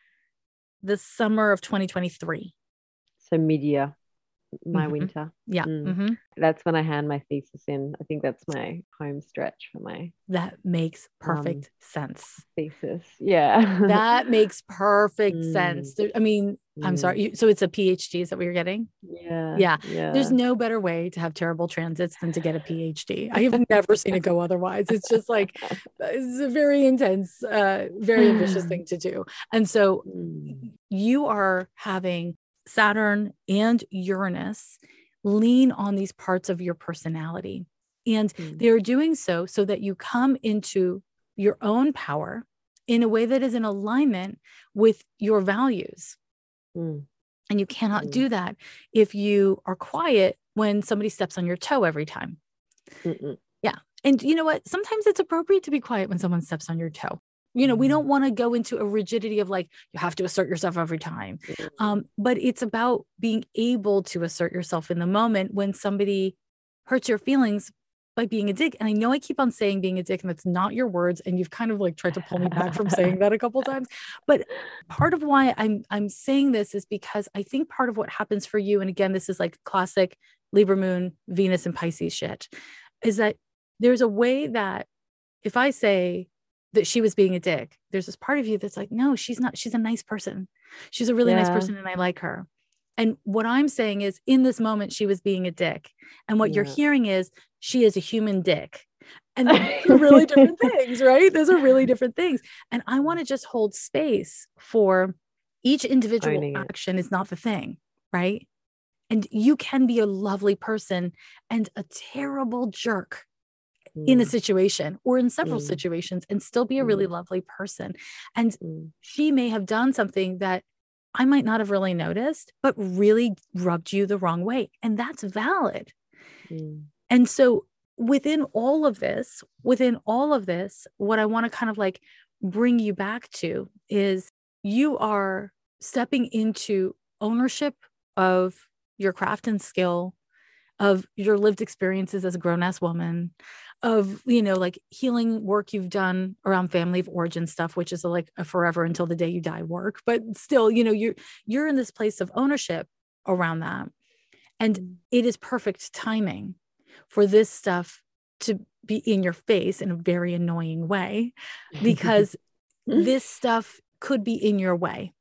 the summer of twenty twenty-three. So mid-year, my mm-hmm. winter. Yeah. Mm. Mm-hmm. That's when I hand my thesis in. I think that's my home stretch for my That makes perfect um, sense. Thesis. Yeah. That makes perfect mm. sense. There, I mean, mm. I'm sorry. You, so it's a PhD, is that what you're getting? Yeah. yeah. Yeah. There's no better way to have terrible transits than to get a PhD. I have never seen it go otherwise. It's just like, it's a very intense, uh, very ambitious thing to do. And so mm. you are having Saturn and Uranus lean on these parts of your personality. And mm. they're doing so so that you come into your own power in a way that is in alignment with your values. Mm. And you cannot mm. do that if you are quiet when somebody steps on your toe every time. Mm-mm. Yeah. And you know what? Sometimes it's appropriate to be quiet when someone steps on your toe. You know, mm. we don't want to go into a rigidity of like, you have to assert yourself every time. Mm. Um, but it's about being able to assert yourself in the moment when somebody hurts your feelings by being a dick. And I know I keep on saying being a dick, and that's not your words. And you've kind of like tried to pull me back from saying that a couple of times. But part of why I'm I'm saying this is because I think part of what happens for you, and again, this is like classic Libra moon, Venus and Pisces shit, is that there's a way that if I say that she was being a dick, there's this part of you that's like, no, she's not. She's a nice person. She's a really yeah. nice person, and I like her. And what I'm saying is, in this moment, she was being a dick. And what yeah. you're hearing is, she is a human dick. And they're really different things, right? Those are really different things. And I want to just hold space for each individual Owning action it. Is not the thing, right? And you can be a lovely person and a terrible jerk mm. in a situation or in several mm. situations and still be a really mm. lovely person. And mm. she may have done something that I might not have really noticed, but really rubbed you the wrong way. And that's valid. Mm. And so within all of this, within all of this, what I want to kind of like bring you back to is you are stepping into ownership of your craft and skill, of your lived experiences as a grown-ass woman, of, you know, like healing work you've done around family of origin stuff, which is a, like a forever until the day you die work. But still, you know, you're, you're in this place of ownership around that. And it is perfect timing for this stuff to be in your face in a very annoying way, because this stuff could be in your way,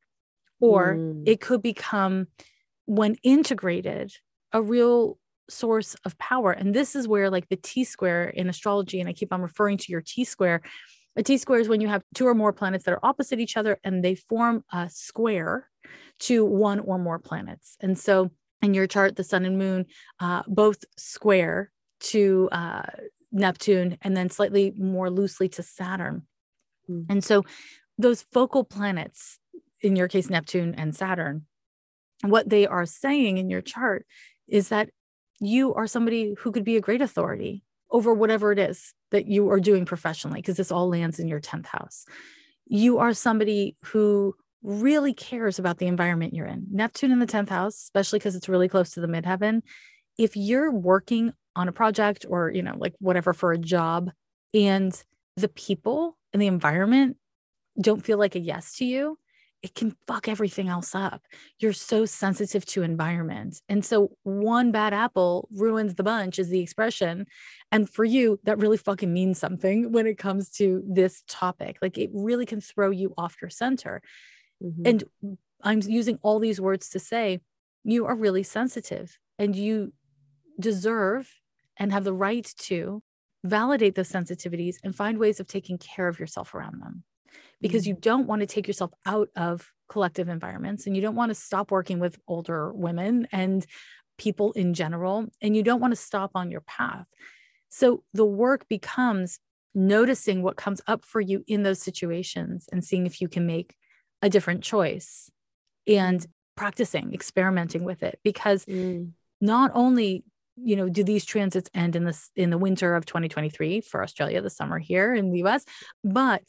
or mm. it could become, when integrated, a real source of power. And this is where like the T square in astrology, and I keep on referring to your T square. A T square is when you have two or more planets that are opposite each other and they form a square to one or more planets. And so in your chart, the sun and moon uh, both square to uh, Neptune, and then slightly more loosely to Saturn. Mm. And so those focal planets, in your case, Neptune and Saturn, what they are saying in your chart is that you are somebody who could be a great authority over whatever it is that you are doing professionally, because this all lands in your tenth house. You are somebody who really cares about the environment you're in. Neptune in the tenth house, especially because it's really close to the midheaven. If you're working on a project or, you know, like whatever for a job, and the people and the environment don't feel like a yes to you, it can fuck everything else up. You're so sensitive to environment. And so one bad apple ruins the bunch is the expression. And for you, that really fucking means something when it comes to this topic. Like it really can throw you off your center. Mm-hmm. And I'm using all these words to say, you are really sensitive and you deserve and have the right to validate those sensitivities and find ways of taking care of yourself around them. Because you don't want to take yourself out of collective environments, and you don't want to stop working with older women and people in general, and you don't want to stop on your path. So the work becomes noticing what comes up for you in those situations and seeing if you can make a different choice and practicing, experimenting with it. Because mm. not only, you know, do these transits end in this in the winter of twenty twenty-three for Australia, the summer here in the U S, but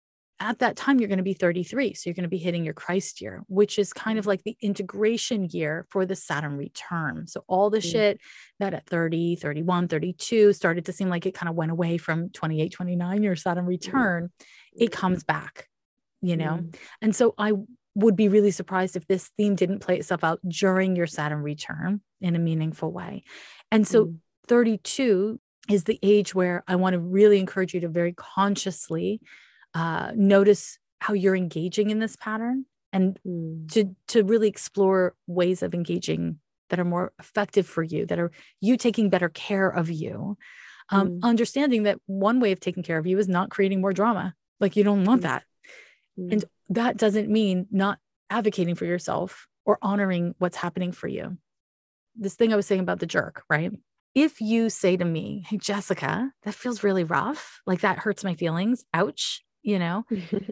at that time, you're going to be thirty-three. So you're going to be hitting your Christ year, which is kind of like the integration year for the Saturn return. So all the mm. shit that at thirty, thirty-one, thirty-two started to seem like it kind of went away from twenty-eight, twenty-nine, your Saturn return, mm. it comes back, you know? Mm. And so I would be really surprised if this theme didn't play itself out during your Saturn return in a meaningful way. And so mm. thirty-two is the age where I want to really encourage you to very consciously Uh, notice how you're engaging in this pattern and mm. to, to really explore ways of engaging that are more effective for you, that are you taking better care of you. Um, mm. Understanding that one way of taking care of you is not creating more drama. Like you don't want mm. that. Mm. And that doesn't mean not advocating for yourself or honoring what's happening for you. This thing I was saying about the jerk, right? If you say to me, hey, Jessica, that feels really rough. Like that hurts my feelings. Ouch. You know,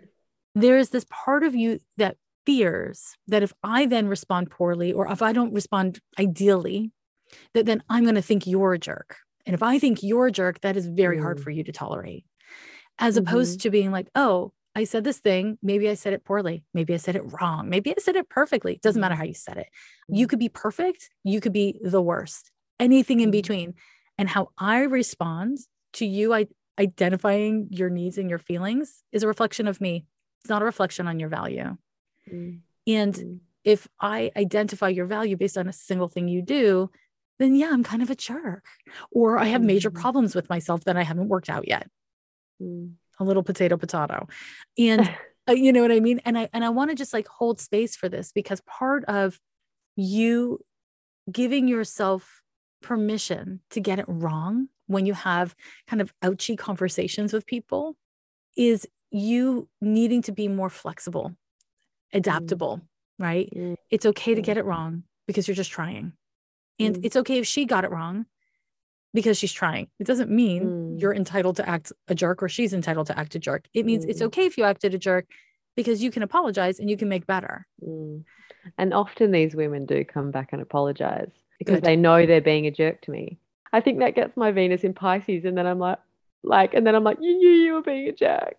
there is this part of you that fears that if I then respond poorly, or if I don't respond ideally, that then I'm going to think you're a jerk. And if I think you're a jerk, that is very mm. hard for you to tolerate, as mm-hmm. opposed to being like, oh, I said this thing. Maybe I said it poorly. Maybe I said it wrong. Maybe I said it perfectly. It doesn't mm. matter how you said it. Mm. You could be perfect. You could be the worst, anything in mm. between. And how I respond to you, I identifying your needs and your feelings is a reflection of me. It's not a reflection on your value. Mm. And mm. if I identify your value based on a single thing you do, then yeah, I'm kind of a jerk, or I have major mm. problems with myself that I haven't worked out yet. Mm. A little potato, potato. And uh, you know what I mean? And I, and I want to just like hold space for this, because part of you giving yourself permission to get it wrong when you have kind of ouchy conversations with people is you needing to be more flexible, adaptable, mm. right? Mm. It's okay to get it wrong because you're just trying. And mm. it's okay if she got it wrong because she's trying. It doesn't mean mm. you're entitled to act a jerk or she's entitled to act a jerk. It means mm. it's okay if you acted a jerk because you can apologize and you can make better. Mm. And often these women do come back and apologize because Good. They know they're being a jerk to me. I think that gets my Venus in Pisces, and then I'm like, like, and then I'm like, you knew you were being a jerk.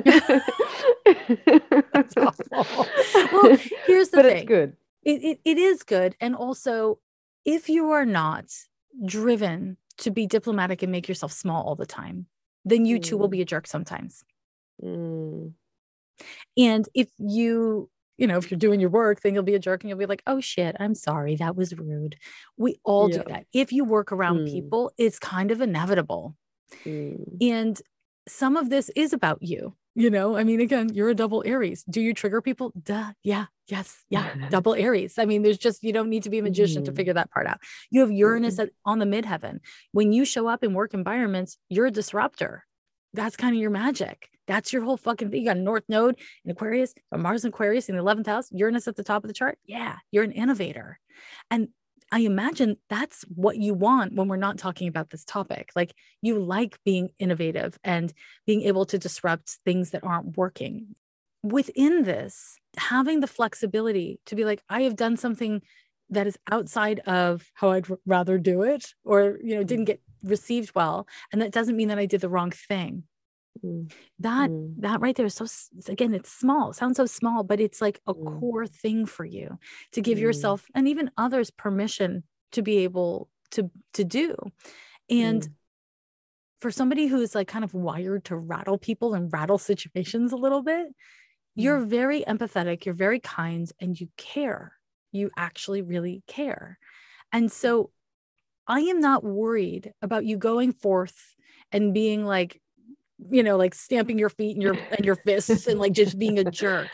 That's awful. Well, here's the but thing. It's good. It, it it is good, and also, if you are not driven to be diplomatic and make yourself small all the time, then you mm. too will be a jerk sometimes. Mm. And if you you know, if you're doing your work, then you'll be a jerk and you'll be like, oh shit, I'm sorry. That was rude. We all yeah. do that. If you work around mm. people, it's kind of inevitable. Mm. And some of this is about you, you know, I mean, again, you're a double Aries. Do you trigger people? Duh. Yeah. Yes. Yeah. Double Aries. I mean, there's just, you don't need to be a magician mm. to figure that part out. You have Uranus mm. at, on the midheaven. When you show up in work environments, you're a disruptor. That's kind of your magic. That's your whole fucking thing. You got a North Node in Aquarius, a Mars in Aquarius in the eleventh house, Uranus at the top of the chart. Yeah, you're an innovator. And I imagine that's what you want when we're not talking about this topic. Like you like being innovative and being able to disrupt things that aren't working. Within this, having the flexibility to be like, I have done something that is outside of how I'd r- rather do it, or, you know, didn't get received well. And that doesn't mean that I did the wrong thing. Mm. That, Mm. that right there is so, s- again, it's small, it sounds so small, but it's like a Mm. core thing for you to give Mm. yourself and even others permission to be able to, to do. And Mm. for somebody who's like kind of wired to rattle people and rattle situations a little bit, you're Mm. very empathetic, you're very kind, and you care. You actually really care. And so I am not worried about you going forth and being like, you know, like stamping your feet and your and your fists and like just being a jerk.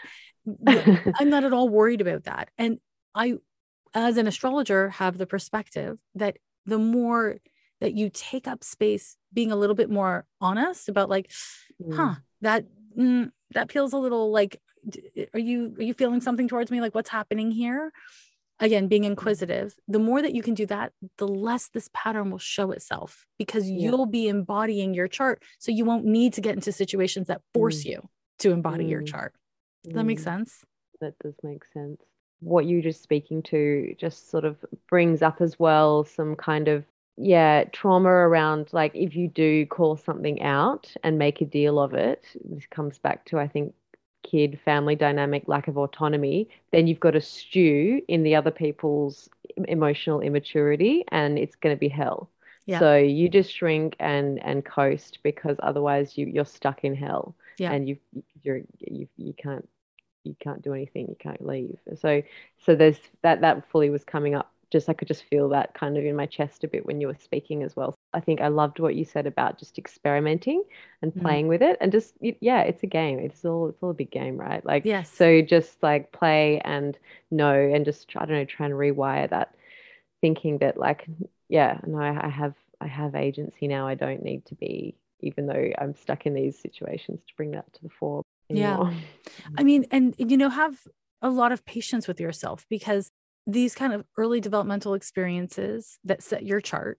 I'm not at all worried about that. And I, as an astrologer, have the perspective that the more that you take up space, being a little bit more honest about like, huh, Mm. that mm, that feels a little like, d- are you are you feeling something towards me? Like what's happening here? Again, being inquisitive, the more that you can do that, the less this pattern will show itself because Yeah. you'll be embodying your chart. So you won't need to get into situations that force Mm. you to embody your Mm. chart. Does that make Mm. sense? That does make sense. What you just speaking to just sort of brings up as well some kind of, yeah, trauma around like if you do call something out and make a deal of it, this comes back to, I think, kid family dynamic, lack of autonomy, then you've got to stew in the other people's emotional immaturity and it's going to be hell. Yeah. So you just shrink and and coast because otherwise you you're stuck in hell Yeah. and you you're you you can't you can't do anything, you can't leave. So so there's that that fully was coming up. Just I could just feel that kind of in my chest a bit when you were speaking as well. I think I loved what you said about just experimenting and Mm. playing with it and just yeah, it's a game. It's all it's all a big game, right? Like Yes. so just like play and know and just try, I don't know, try and rewire that thinking that like yeah, no, I, I have I have agency now. I don't need to be, even though I'm stuck in these situations, to bring that to the fore Yeah. anymore. I mean, and you know, have a lot of patience with yourself because these kind of early developmental experiences that set your chart,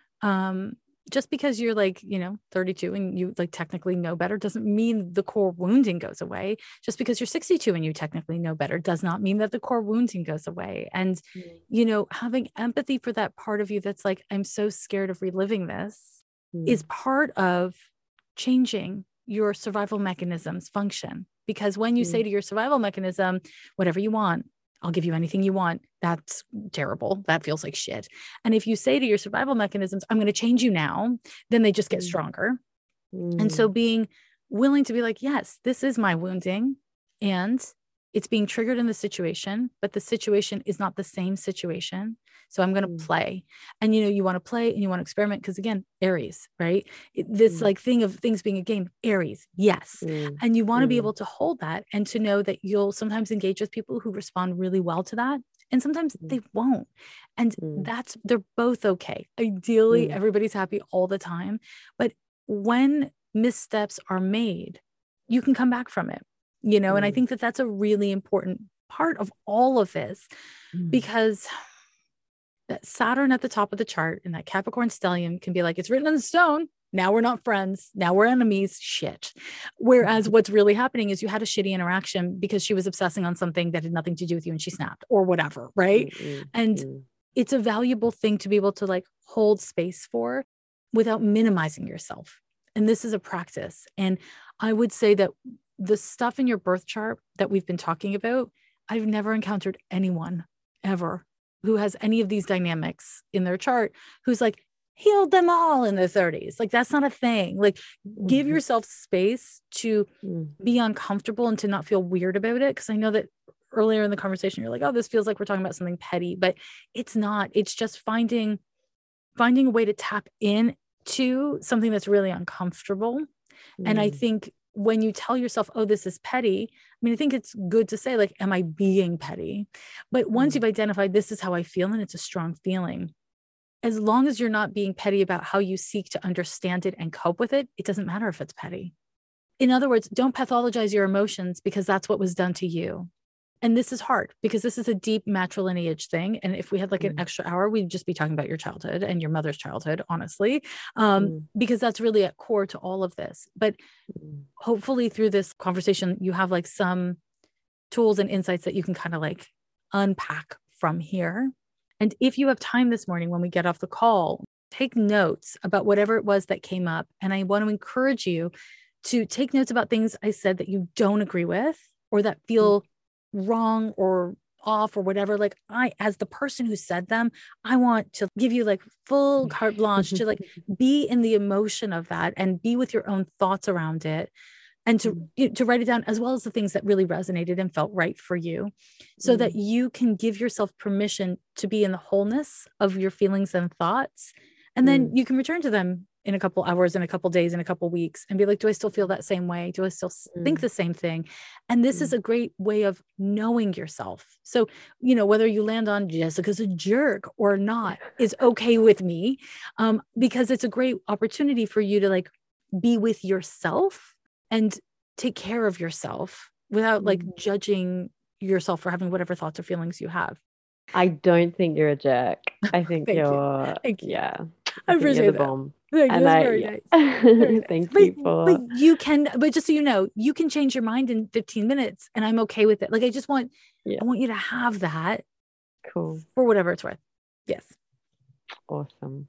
um, just because you're like, you know, thirty-two and you like technically know better doesn't mean the core wounding goes away. Just because you're sixty-two and you technically know better does not mean that the core wounding goes away. And, Mm. you know, having empathy for that part of you that's like, I'm so scared of reliving this is Mm. part of changing your survival mechanisms function. Because when you say Mm. to your survival mechanism, whatever you want, I'll give you anything you want, that's terrible. That feels like shit. And if you say to your survival mechanisms, I'm going to change you now, then they just get Mm. stronger. And so Mm. being willing to be like, yes, this is my wounding and it's being triggered in the situation, but the situation is not the same situation. So I'm going to Mm. play. And, you know, you want to play and you want to experiment because, again, Aries, right? It- This Mm. like thing of things being a game, Aries, yes. Mm. And you want to be Mm. able to hold that and to know that you'll sometimes engage with people who respond really well to that. And sometimes Mm. they won't. And Mm. that's, they're both okay. Ideally, Mm. everybody's happy all the time. But when missteps are made, you can come back from it, you know, and I Mm. think that that's a really important part of all of this Mm. because that Saturn at the top of the chart and that Capricorn stellium can be like, it's written in stone. Now we're not friends. Now we're enemies. Shit. Whereas what's really happening is you had a shitty interaction because she was obsessing on something that had nothing to do with you and she snapped or whatever. Right. Mm. And Mm. it's a valuable thing to be able to like hold space for without minimizing yourself. And this is a practice. And I would say that the stuff in your birth chart that we've been talking about, I've never encountered anyone ever who has any of these dynamics in their chart who's like healed them all in their thirties. Like that's not a thing. Like give Mhm. yourself space to Mm. be uncomfortable and to not feel weird about it. Cause I know that earlier in the conversation, you're like, oh, this feels like we're talking about something petty, but it's not. It's just finding, finding a way to tap in to something that's really uncomfortable. And I Mm. think when you tell yourself, oh, this is petty, I mean, I think it's good to say, like, am I being petty? But once Mm. you've identified this is how I feel, and it's a strong feeling, as long as you're not being petty about how you seek to understand it and cope with it, it doesn't matter if it's petty. In other words, don't pathologize your emotions because that's what was done to you. And this is hard because this is a deep matrilineage thing. And if we had like an Mm. extra hour, we'd just be talking about your childhood and your mother's childhood, honestly, um, Mm. because that's really at core to all of this. But Mm. hopefully through this conversation, you have like some tools and insights that you can kind of like unpack from here. And if you have time this morning when we get off the call, take notes about whatever it was that came up. And I want to encourage you to take notes about things I said that you don't agree with or that feel wrong or off or whatever. Like I, as the person who said them, I want to give you like full carte blanche to like be in the emotion of that and be with your own thoughts around it. And to, you know, to write it down, as well as the things that really resonated and felt right for you, so Mm. that you can give yourself permission to be in the wholeness of your feelings and thoughts. And then Mm. you can return to them in a couple hours, in a couple days, in a couple weeks, and be like, do I still feel that same way? Do I still s- think Mm. the same thing? And this is Mm. a great way of knowing yourself. So, you know, whether you land on Jessica's a jerk or not is okay with me, um, because it's a great opportunity for you to like be with yourself and take care of yourself without like Mm. judging yourself for having whatever thoughts or feelings you have. I don't think you're a jerk. I think Thank you. you're, Thank you. yeah, I I think you're appreciate the that. bomb. Thank you. And That's I, very yeah. nice. Very nice. Thank But, you for, but you can, but just so you know, you can change your mind in fifteen minutes and I'm okay with it. Like, I just want, yeah, I want you to have that cool. for whatever it's worth. Yes. Awesome.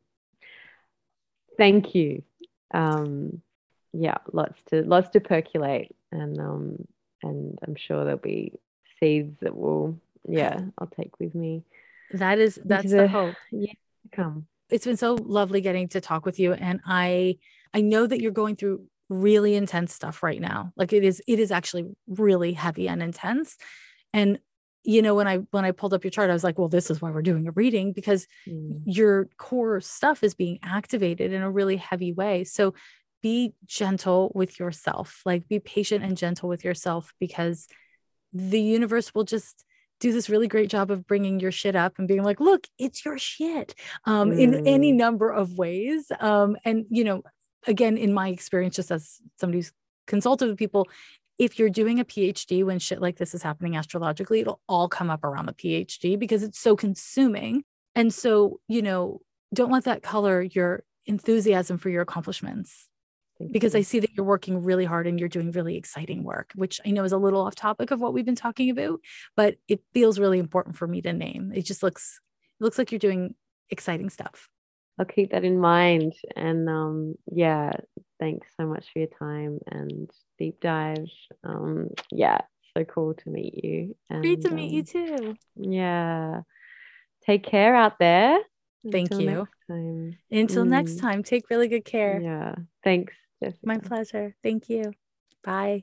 Thank you. Um, yeah, lots to lots to percolate, and um, and I'm sure there'll be seeds that will, yeah, I'll take with me. That is, that's into the hope. years to come. It's been so lovely getting to talk with you. And I, I know that you're going through really intense stuff right now. Like it is, it is actually really heavy and intense. And, you know, when I, when I pulled up your chart, I was like, well, this is why we're doing a reading, because Mm. your core stuff is being activated in a really heavy way. So be gentle with yourself, like be patient and gentle with yourself, because the universe will just do this really great job of bringing your shit up and being like, look, it's your shit, um, in any Mm. number of ways. Um, and, you know, again, in my experience, just as somebody who's consulted with people, if you're doing a PhD when shit like this is happening astrologically, it'll all come up around the PhD because it's so consuming. And so, you know, don't let that color your enthusiasm for your accomplishments, Thank because you. I see that you're working really hard and you're doing really exciting work, which I know is a little off topic of what we've been talking about, but it feels really important for me to name. It just looks, it looks like you're doing exciting stuff. I'll keep that in mind. And um, yeah, thanks so much for your time and deep dive. Um, yeah, so cool to meet you. And, Great to meet you um, too. yeah, take care out there. Thank Until you. next time. Until next Mm, time, take really good care. yeah, thanks, Jessica. My pleasure. Thank you. Bye.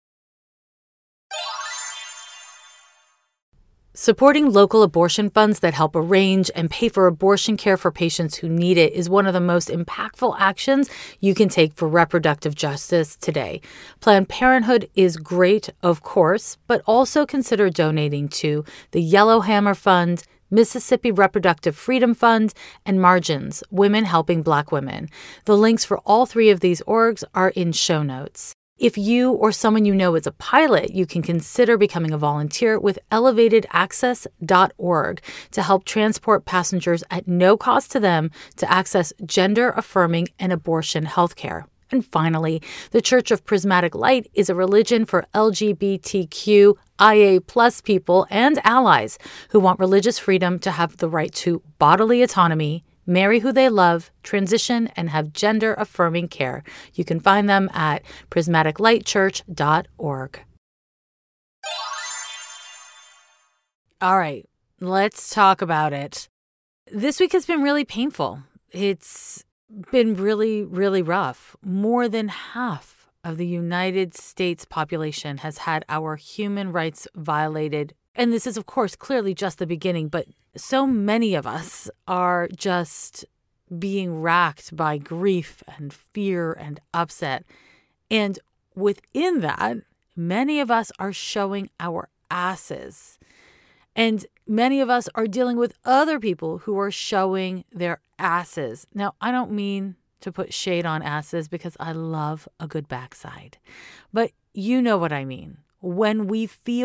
Supporting local abortion funds that help arrange and pay for abortion care for patients who need it is one of the most impactful actions you can take for reproductive justice today. Planned Parenthood is great, of course, but also consider donating to the Yellowhammer Fund, Mississippi Reproductive Freedom Fund, and Margins, Women Helping Black Women. The links for all three of these orgs are in show notes. If you or someone you know is a pilot, you can consider becoming a volunteer with elevated access dot org to help transport passengers at no cost to them to access gender-affirming and abortion healthcare. And finally, the Church of Prismatic Light is a religion for L G B T Q I A plus people and allies who want religious freedom to have the right to bodily autonomy, marry who they love, transition, and have gender-affirming care. You can find them at prismatic light church dot org. All right, let's talk about it. This week has been really painful. It's been really, really rough. More than half of the United States population has had our human rights violated. And this is, of course, clearly just the beginning, but so many of us are just being racked by grief and fear and upset. And within that, many of us are showing our asses. And many of us are dealing with other people who are showing their asses. Now, I don't mean to put shade on asses because I love a good backside, but you know what I mean. When we feel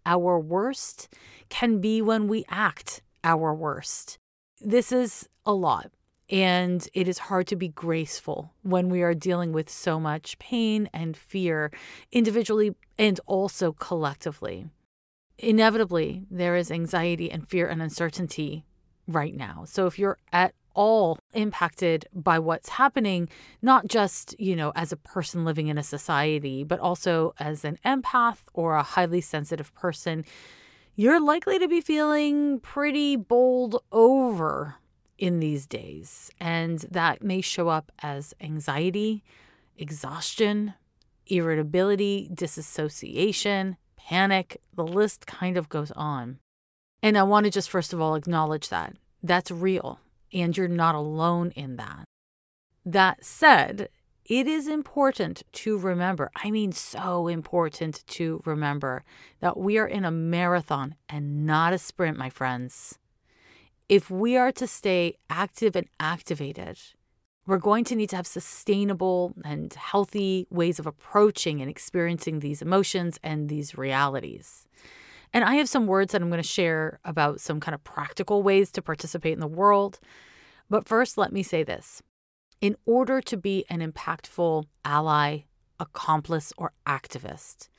our worst can be when we act our worst. This is a lot, and it is hard to be graceful when we are dealing with so much pain and fear individually and also collectively. Inevitably, there is anxiety and fear and uncertainty right now. So if you're at all impacted by what's happening, not just, you know, as a person living in a society, but also as an empath or a highly sensitive person, you're likely to be feeling pretty bowled over in these days. And that may show up as anxiety, exhaustion, irritability, disassociation, panic. The list kind of goes on. And I want to just first of all acknowledge that that's real. And you're not alone in that. That said, it is important to remember, I mean, so important to remember that we are in a marathon and not a sprint, my friends. If we are to stay active and activated, we're going to need to have sustainable and healthy ways of approaching and experiencing these emotions and these realities. And I have some words that I'm going to share about some kind of practical ways to participate in the world. But first, let me say this. In order to be an impactful ally, accomplice, or activist,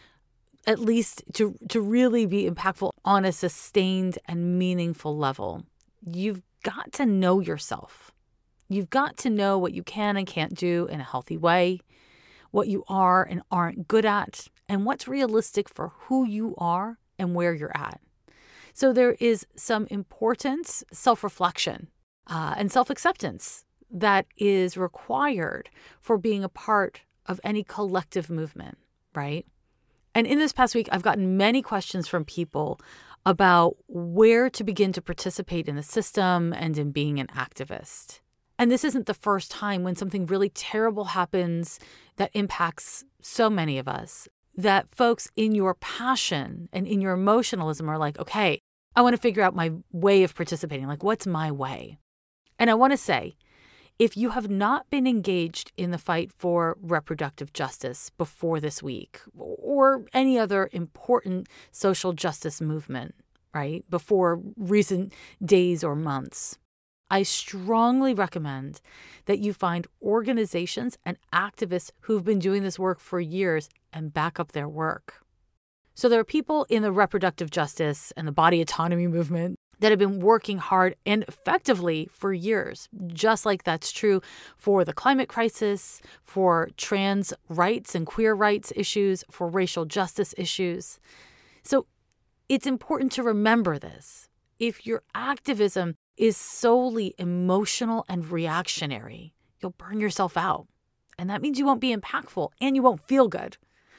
at least to, to really be impactful on a sustained and meaningful level, you've got to know yourself. You've got to know what you can and can't do in a healthy way, what you are and aren't good at, and what's realistic for who you are and where you're at. So there is some important self-reflection uh, and self-acceptance that is required for being a part of any collective movement, right? And in this past week, I've gotten many questions from people about where to begin to participate in the system and in being an activist. And this isn't the first time when something really terrible happens that impacts so many of us, that folks in your passion and in your emotionalism are like, okay, I want to figure out my way of participating. Like, what's my way? And I want to say, if you have not been engaged in the fight for reproductive justice before this week, or any other important social justice movement, right, before recent days or months, I strongly recommend that you find organizations and activists who've been doing this work for years and back up their work. So there are people in the reproductive justice and the body autonomy movement that have been working hard and effectively for years, just like that's true for the climate crisis, for trans rights and queer rights issues, for racial justice issues. So it's important to remember this. If your activism is solely emotional and reactionary, you'll burn yourself out. And that means you won't be impactful and you won't feel good.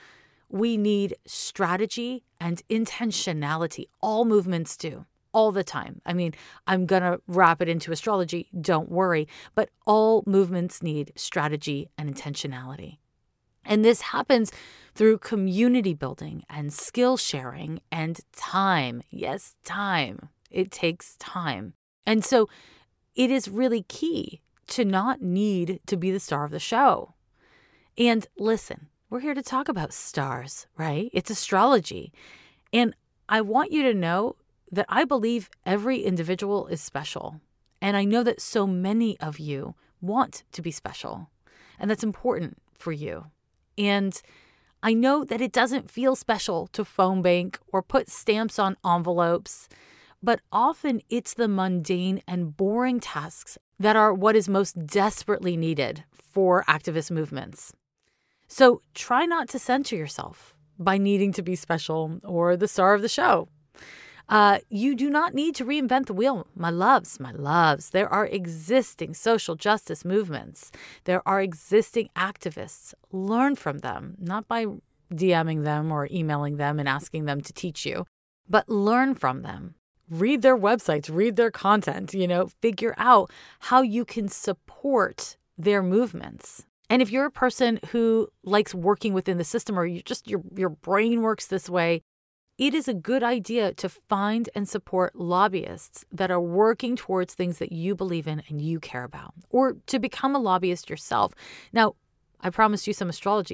We need strategy and intentionality. All movements do, all the time. I mean, I'm going to wrap it into astrology, don't worry. But all movements need strategy and intentionality. And this happens through community building and skill sharing and time. Yes, time. It takes time. And so it is really key to not need to be the star of the show. And listen, we're here to talk about stars, right? It's astrology. And I want you to know that I believe every individual is special. And I know that so many of you want to be special. And that's important for you. And I know that it doesn't feel special to phone bank or put stamps on envelopes, but often it's the mundane and boring tasks that are what is most desperately needed for activist movements. So try not to censor yourself by needing to be special or the star of the show. Uh, you do not need to reinvent the wheel, my loves, my loves. There are existing social justice movements. There are existing activists. Learn from them, not by DMing them or emailing them and asking them to teach you, but learn from them. Read their websites, read their content, you know, figure out how you can support their movements. And if you're a person who likes working within the system, or you just your your brain works this way, it is a good idea to find and support lobbyists that are working towards things that you believe in and you care about, or to become a lobbyist yourself. Now, I promised you some astrology, so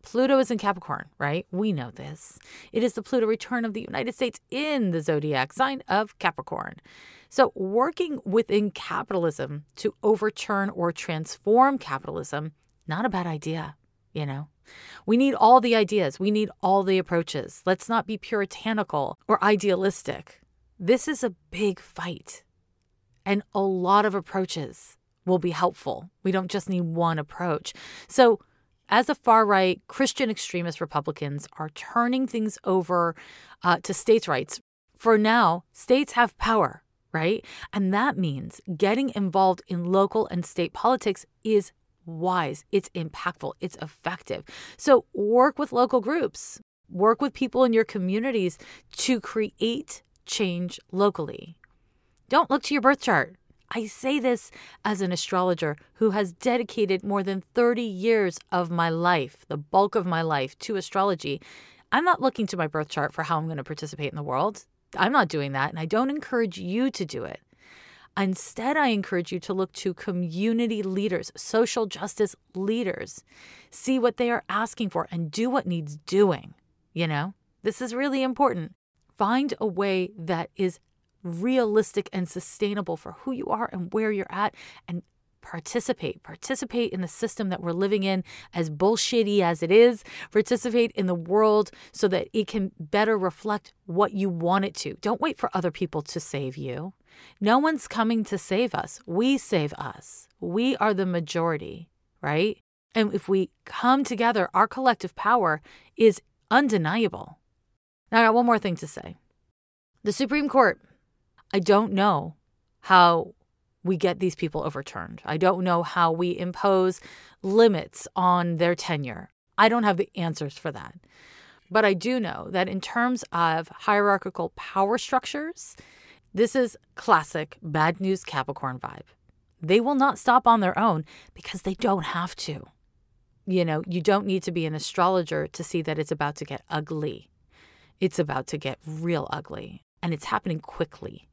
Pluto is in Capricorn, right? We know this. It is the Pluto return of the United States in the zodiac sign of Capricorn. So working within capitalism to overturn or transform capitalism, not a bad idea, you know? We need all the ideas. We need all the approaches. Let's not be puritanical or idealistic. This is a big fight, and a lot of approaches will be helpful. We don't just need one approach. So as the far-right Christian extremist Republicans are turning things over uh, to states' rights, for now, states have power, right? And that means getting involved in local and state politics is wise, it's impactful, it's effective. So work with local groups, work with people in your communities to create change locally. Don't look to your birth chart. I say this as an astrologer who has dedicated more than thirty years of my life, the bulk of my life, to astrology. I'm not looking to my birth chart for how I'm going to participate in the world. I'm not doing that, and I don't encourage you to do it. Instead, I encourage you to look to community leaders, social justice leaders, see what they are asking for and do what needs doing. You know, this is really important. Find a way that is realistic and sustainable for who you are and where you're at, and participate. Participate in the system that we're living in, as bullshitty as it is. Participate in the world so that it can better reflect what you want it to. Don't wait for other people to save you. No one's coming to save us. We save us. We are the majority, right? And if we come together, our collective power is undeniable. Now, I got one more thing to say. The Supreme Court, I don't know how we get these people overturned. I don't know how we impose limits on their tenure. I don't have the answers for that. But I do know that in terms of hierarchical power structures, this is classic bad news Capricorn vibe. They will not stop on their own because they don't have to. You know, you don't need to be an astrologer to see that it's about to get ugly. It's about to get real ugly, and it's happening quickly.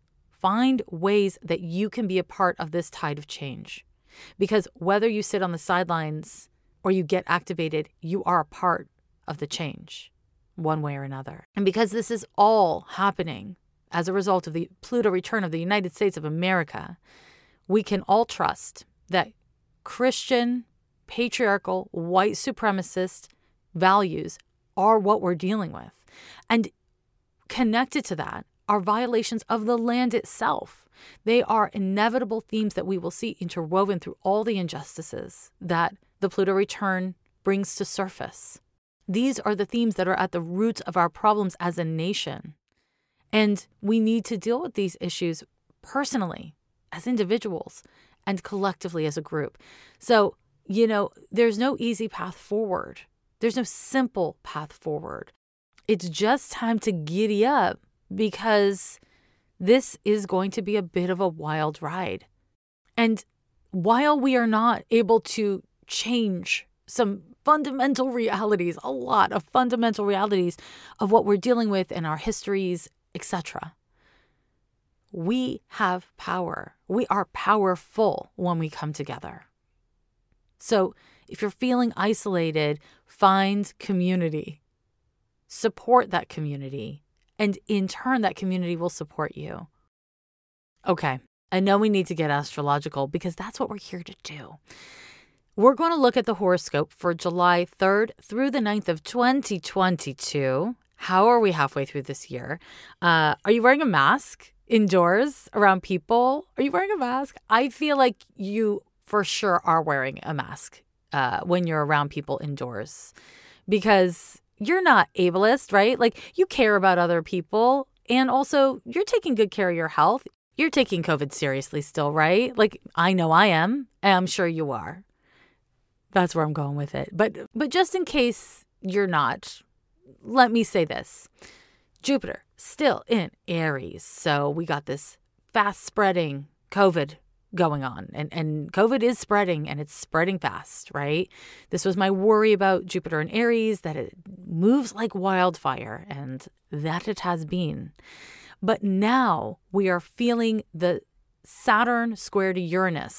Find ways that you can be a part of this tide of change, because whether you sit on the sidelines or you get activated, you are a part of the change one way or another. And because this is all happening as a result of the Pluto return of the United States of America, we can all trust that Christian, patriarchal, white supremacist values are what we're dealing with. And connected to that are violations of the land itself. They are inevitable themes that we will see interwoven through all the injustices that the Pluto return brings to surface. These are the themes that are at the roots of our problems as a nation. And we need to deal with these issues personally, as individuals, and collectively as a group. So, you know, there's no easy path forward. There's no simple path forward. It's just time to giddy up, because this is going to be a bit of a wild ride. And while we are not able to change some fundamental realities, a lot of fundamental realities of what we're dealing with in our histories, et cetera, we have power. We are powerful when we come together. So if you're feeling isolated, find community. Support that community. And in turn, that community will support you. Okay, I know we need to get astrological because that's what we're here to do. We're going to look at the horoscope for July third through the ninth of twenty twenty-two. How are we halfway through this year? Uh, are you wearing a mask indoors around people? Are you wearing a mask? I feel like you for sure are wearing a mask uh, when you're around people indoors, because you're not ableist, right? Like, you care about other people, and also you're taking good care of your health. You're taking COVID seriously still, right? Like, I know I am, and I'm sure you are. That's where I'm going with it. But but just in case you're not, let me say this. Jupiter still in Aries. So we got this fast spreading COVID going on, and, and COVID is spreading, and it's spreading fast, right? This was my worry about Jupiter in Aries, that it moves like wildfire, and that it has been. But now we are feeling the Saturn square to Uranus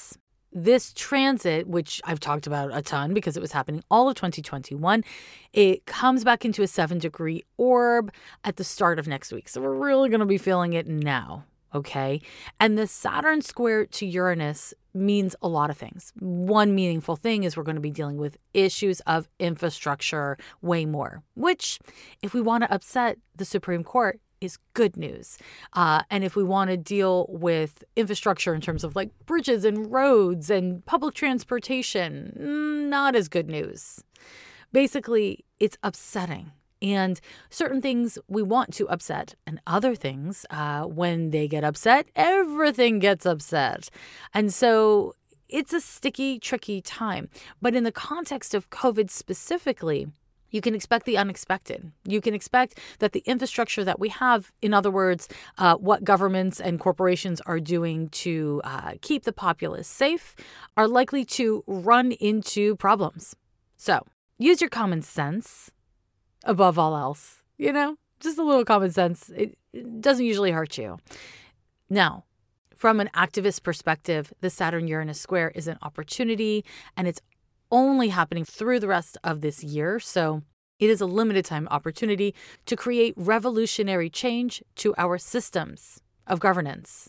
this transit, which I've talked about a ton because it was happening all of twenty twenty-one, it comes back into a seven degree orb at the start of next week. So we're really going to be feeling it now. Okay. And the Saturn square to Uranus means a lot of things. One meaningful thing is we're going to be dealing with issues of infrastructure way more, which if we want to upset the Supreme Court is good news. Uh, and if we want to deal with infrastructure in terms of like bridges and roads and public transportation, not as good news. Basically, it's upsetting. And certain things we want to upset, and other things, uh, when they get upset, everything gets upset. And so it's a sticky, tricky time. But in the context of COVID specifically, you can expect the unexpected. You can expect that the infrastructure that we have, in other words, uh, what governments and corporations are doing to uh, keep the populace safe, are likely to run into problems. So use your common sense. Above all else, you know, just a little common sense. It, it doesn't usually hurt you. Now, from an activist perspective, the Saturn-Uranus square is an opportunity, and it's only happening through the rest of this year. So it is a limited time opportunity to create revolutionary change to our systems of governance.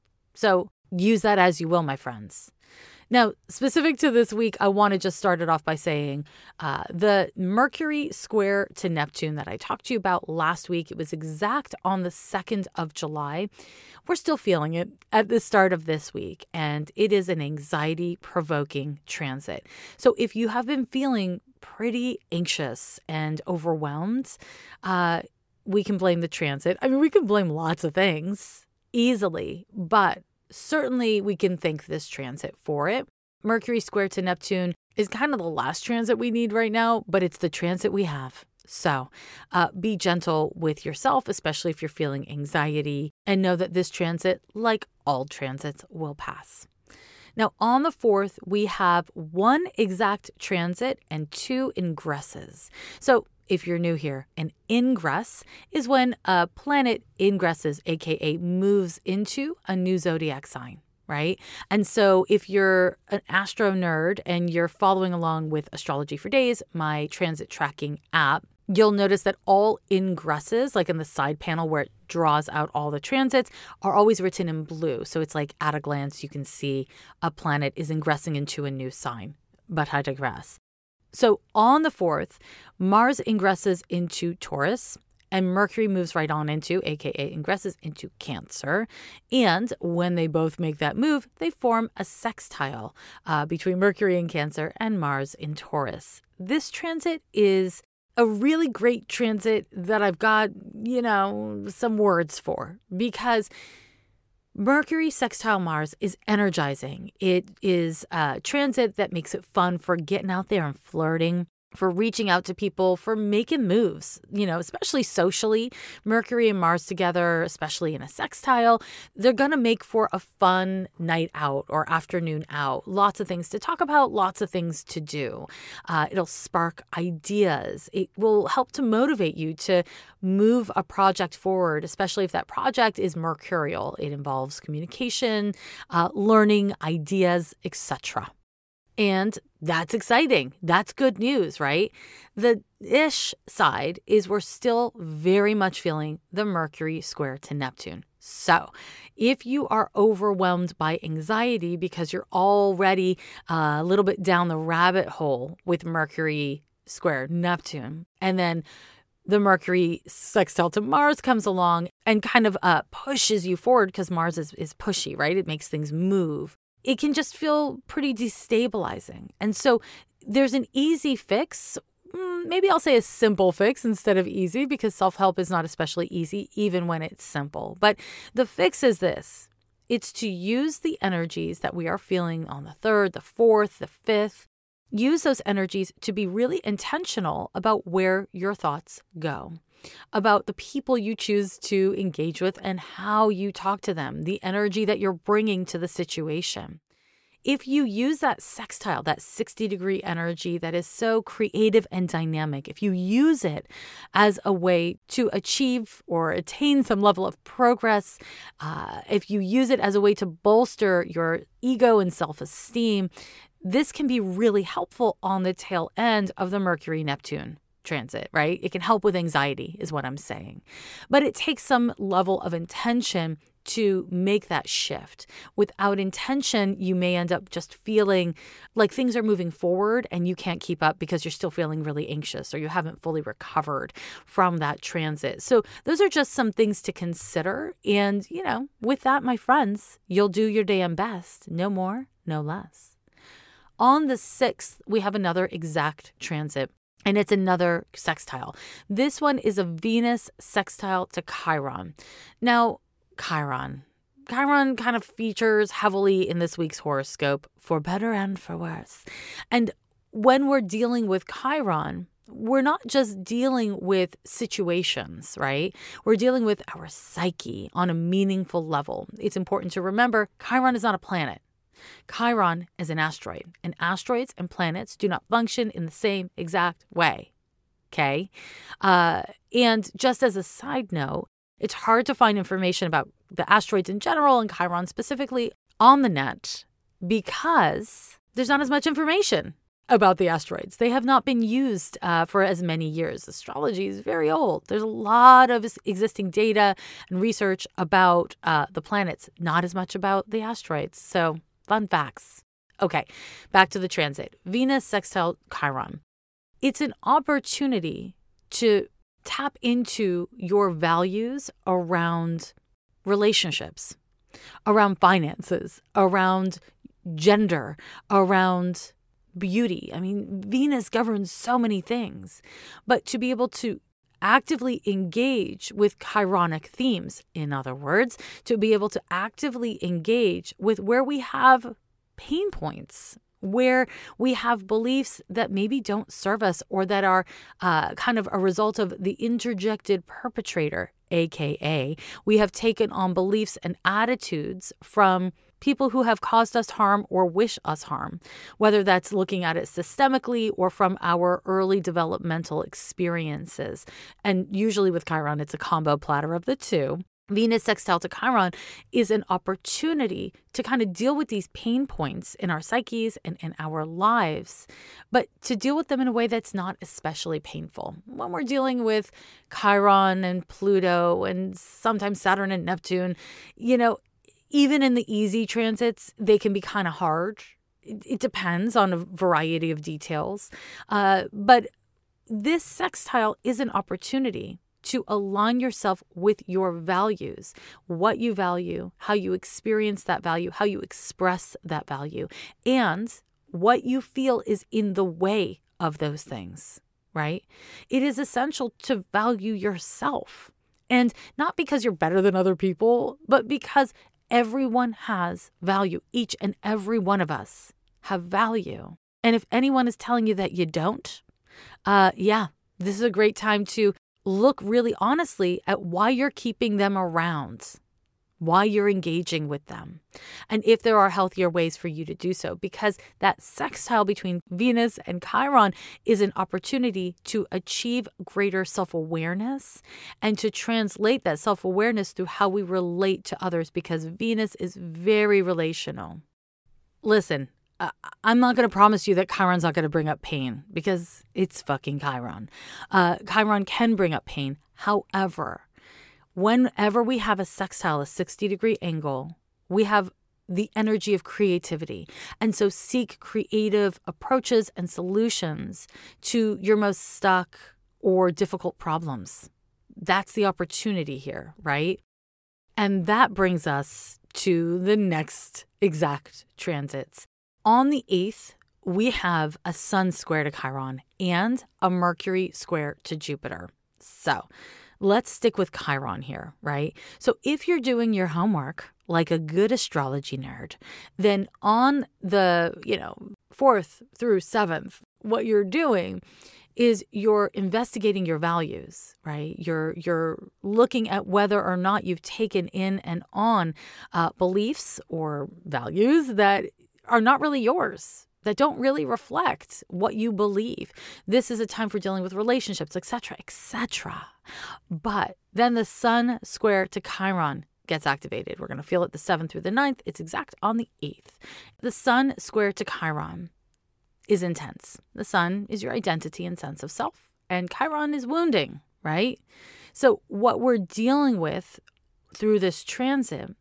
So use that as you will, my friends. Now, specific to this week, I want to just start it off by saying uh, the Mercury square to Neptune that I talked to you about last week, it was exact on the second of July. We're still feeling it at the start of this week, and it is an anxiety-provoking transit. So if you have been feeling pretty anxious and overwhelmed, uh, we can blame the transit. I mean, we can blame lots of things easily, but certainly we can thank this transit for it. Mercury square to Neptune is kind of the last transit we need right now, but it's the transit we have. So uh, be gentle with yourself, especially if you're feeling anxiety, and know that this transit, like all transits, will pass. Now, on the fourth, we have one exact transit and two ingresses. So if you're new here, an ingress is when a planet ingresses, aka moves into a new zodiac sign, right? And so if you're an astro nerd and you're following along with Astrology for Days, my transit tracking app, you'll notice that all ingresses, like in the side panel where it draws out all the transits, are always written in blue. So it's like at a glance, you can see a planet is ingressing into a new sign. But I digress. So on the fourth, Mars ingresses into Taurus and Mercury moves right on into, aka ingresses into Cancer. And when they both make that move, they form a sextile uh, between Mercury in Cancer and Mars in Taurus. This transit is a really great transit that I've got, you know, some words for, because Mercury sextile Mars is energizing. It is a transit that makes it fun for getting out there and flirting, for reaching out to people, for making moves, you know, especially socially. Mercury and Mars together, especially in a sextile, they're going to make for a fun night out or afternoon out. Lots of things to talk about, lots of things to do. Uh, it'll spark ideas. It will help to motivate you to move a project forward, especially if that project is mercurial. It involves communication, uh, learning, ideas, et cetera. And that's exciting. That's good news, right? The ish side is we're still very much feeling the Mercury square to Neptune. So if you are overwhelmed by anxiety because you're already uh, a little bit down the rabbit hole with Mercury square Neptune, and then the Mercury sextile to Mars comes along and kind of uh, pushes you forward, because Mars is, is pushy, right? It makes things move. It can just feel pretty destabilizing. And so there's an easy fix. Maybe I'll say a simple fix instead of easy, because self-help is not especially easy, even when it's simple. But the fix is this. It's to use the energies that we are feeling on the third, the fourth, the fifth. Use those energies to be really intentional about where your thoughts go, about the people you choose to engage with and how you talk to them, the energy that you're bringing to the situation. If you use that sextile, that sixty degree energy that is so creative and dynamic, if you use it as a way to achieve or attain some level of progress, uh, if you use it as a way to bolster your ego and self-esteem, this can be really helpful on the tail end of the Mercury-Neptune transit, right? It can help with anxiety is what I'm saying. But it takes some level of intention to make that shift. Without intention, you may end up just feeling like things are moving forward and you can't keep up because you're still feeling really anxious or you haven't fully recovered from that transit. So those are just some things to consider. And, you know, with that, my friends, you'll do your damn best. No more, no less. On the sixth, we have another exact transit. And it's another sextile. This one is a Venus sextile to Chiron. Now, Chiron. Chiron kind of features heavily in this week's horoscope, for better and for worse. And when we're dealing with Chiron, we're not just dealing with situations, right? We're dealing with our psyche on a meaningful level. It's important to remember Chiron is not a planet. Chiron is an asteroid, and asteroids and planets do not function in the same exact way, okay? Uh, and just as a side note, it's hard to find information about the asteroids in general and Chiron specifically on the net because there's not as much information about the asteroids. They have not been used uh, for as many years. Astrology is very old. There's a lot of existing data and research about uh, the planets, not as much about the asteroids. So fun facts. Okay, back to the transit. Venus sextile Chiron. It's an opportunity to tap into your values around relationships, around finances, around gender, around beauty. I mean, Venus governs so many things. But to be able to actively engage with Chironic themes, in other words, to be able to actively engage with where we have pain points, where we have beliefs that maybe don't serve us or that are uh, kind of a result of the interjected perpetrator, aka we have taken on beliefs and attitudes from people who have caused us harm or wish us harm, whether that's looking at it systemically or from our early developmental experiences. And usually with Chiron, it's a combo platter of the two. Venus sextile to Chiron is an opportunity to kind of deal with these pain points in our psyches and in our lives, but to deal with them in a way that's not especially painful. When we're dealing with Chiron and Pluto and sometimes Saturn and Neptune, you know, even in the easy transits, they can be kind of hard. It, it depends on a variety of details. Uh, but this sextile is an opportunity to align yourself with your values, what you value, how you experience that value, how you express that value, and what you feel is in the way of those things, right? It is essential to value yourself. And not because you're better than other people, but because everyone has value. Each and every one of us have value. And if anyone is telling you that you don't, uh, yeah, this is a great time to look really honestly at why you're keeping them around, why you're engaging with them, and if there are healthier ways for you to do so, because that sextile between Venus and Chiron is an opportunity to achieve greater self-awareness and to translate that self-awareness through how we relate to others, because Venus is very relational. Listen, uh, I'm not going to promise you that Chiron's not going to bring up pain, because it's fucking Chiron. Uh, Chiron can bring up pain. However, whenever we have a sextile, a sixty degree angle, we have the energy of creativity. And so seek creative approaches and solutions to your most stuck or difficult problems. That's the opportunity here, right? And that brings us to the next exact transits. On the eighth, we have a Sun square to Chiron and a Mercury square to Jupiter. So let's stick with Chiron here, right? So if you're doing your homework like a good astrology nerd, then on the, you know, fourth through seventh, what you're doing is you're investigating your values, right? You're you're looking at whether or not you've taken in and on uh, beliefs or values that are not really yours, that don't really reflect what you believe. This is a time for dealing with relationships, et cetera, et cetera. But then the sun square to Chiron gets activated. We're going to feel it the seventh through the ninth. It's exact on the eighth. The sun square to Chiron is intense. The sun is your identity and sense of self, and Chiron is wounding, right? So what we're dealing with through this transit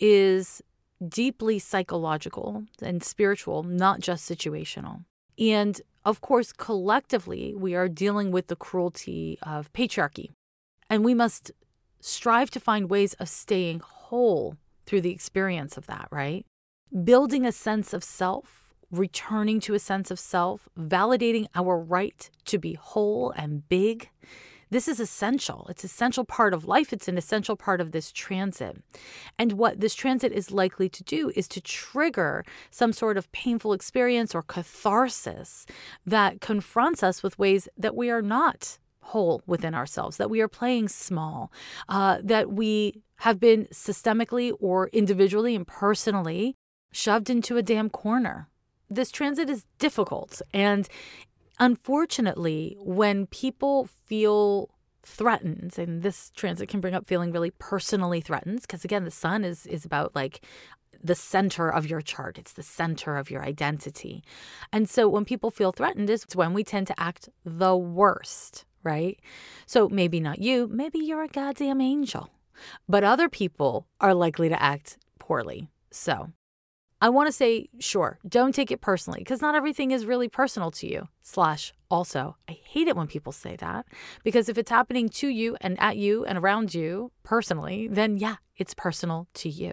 is deeply psychological and spiritual, not just situational. And of course, collectively, we are dealing with the cruelty of patriarchy. And we must strive to find ways of staying whole through the experience of that, right? Building a sense of self, returning to a sense of self, validating our right to be whole and big. This is essential. It's an essential part of life. It's an essential part of this transit. And what this transit is likely to do is to trigger some sort of painful experience or catharsis that confronts us with ways that we are not whole within ourselves, that we are playing small, uh, that we have been systemically or individually and personally shoved into a damn corner. This transit is difficult. And unfortunately, when people feel threatened, and this transit can bring up feeling really personally threatened, because again, the sun is is about like the center of your chart. It's the center of your identity. And so when people feel threatened is when we tend to act the worst, right? So maybe not you, maybe you're a goddamn angel, but other people are likely to act poorly. So I want to say, sure, don't take it personally, because not everything is really personal to you. Slash, also, I hate it when people say that, because if it's happening to you and at you and around you personally, then yeah, it's personal to you.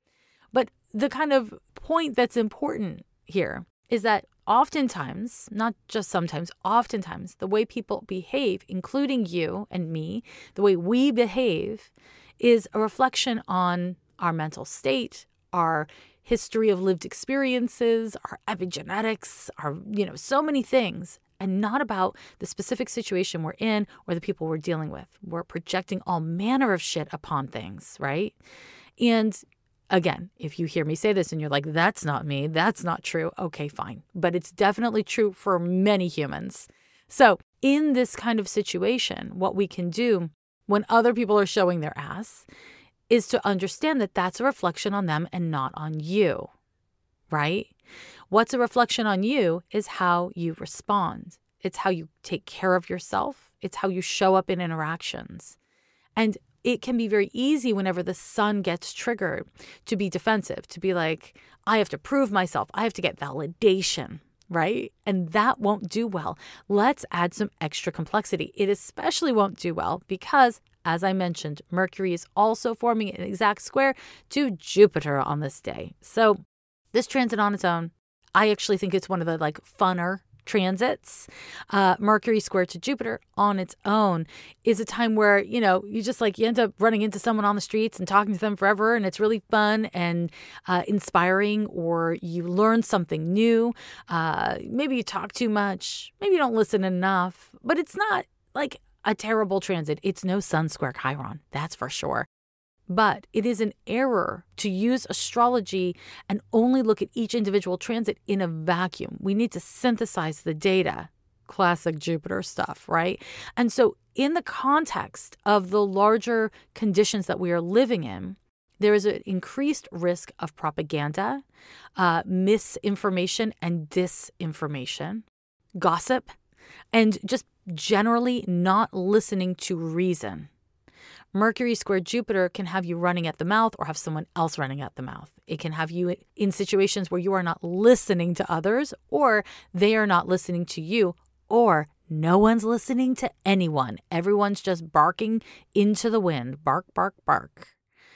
But the kind of point that's important here is that oftentimes, not just sometimes, oftentimes, the way people behave, including you and me, the way we behave is a reflection on our mental state, our history of lived experiences, our epigenetics, our, you know, so many things, and not about the specific situation we're in or the people we're dealing with. We're projecting all manner of shit upon things, right? And again, if you hear me say this and you're like, that's not me, that's not true, okay, fine. But it's definitely true for many humans. So in this kind of situation, what we can do when other people are showing their ass is to understand that that's a reflection on them and not on you, right? What's a reflection on you is how you respond. It's how you take care of yourself. It's how you show up in interactions. And it can be very easy whenever the sun gets triggered to be defensive, to be like, I have to prove myself. I have to get validation, right? And that won't do well. Let's add some extra complexity. It especially won't do well because, as I mentioned, Mercury is also forming an exact square to Jupiter on this day. So this transit on its own, I actually think it's one of the like funner transits. Uh, Mercury square to Jupiter on its own is a time where, you know, you just like you end up running into someone on the streets and talking to them forever. And it's really fun and uh, inspiring, or you learn something new. Uh, maybe you talk too much. Maybe you don't listen enough, but it's not like a terrible transit. It's no sun square Chiron, that's for sure. But it is an error to use astrology and only look at each individual transit in a vacuum. We need to synthesize the data. Classic Jupiter stuff, right? And so in the context of the larger conditions that we are living in, there is an increased risk of propaganda, uh, misinformation and disinformation, gossip, and just generally not listening to reason. Mercury square Jupiter can have you running at the mouth or have someone else running at the mouth. It can have you in situations where you are not listening to others, or they are not listening to you, or no one's listening to anyone. Everyone's just barking into the wind. Bark, bark, bark.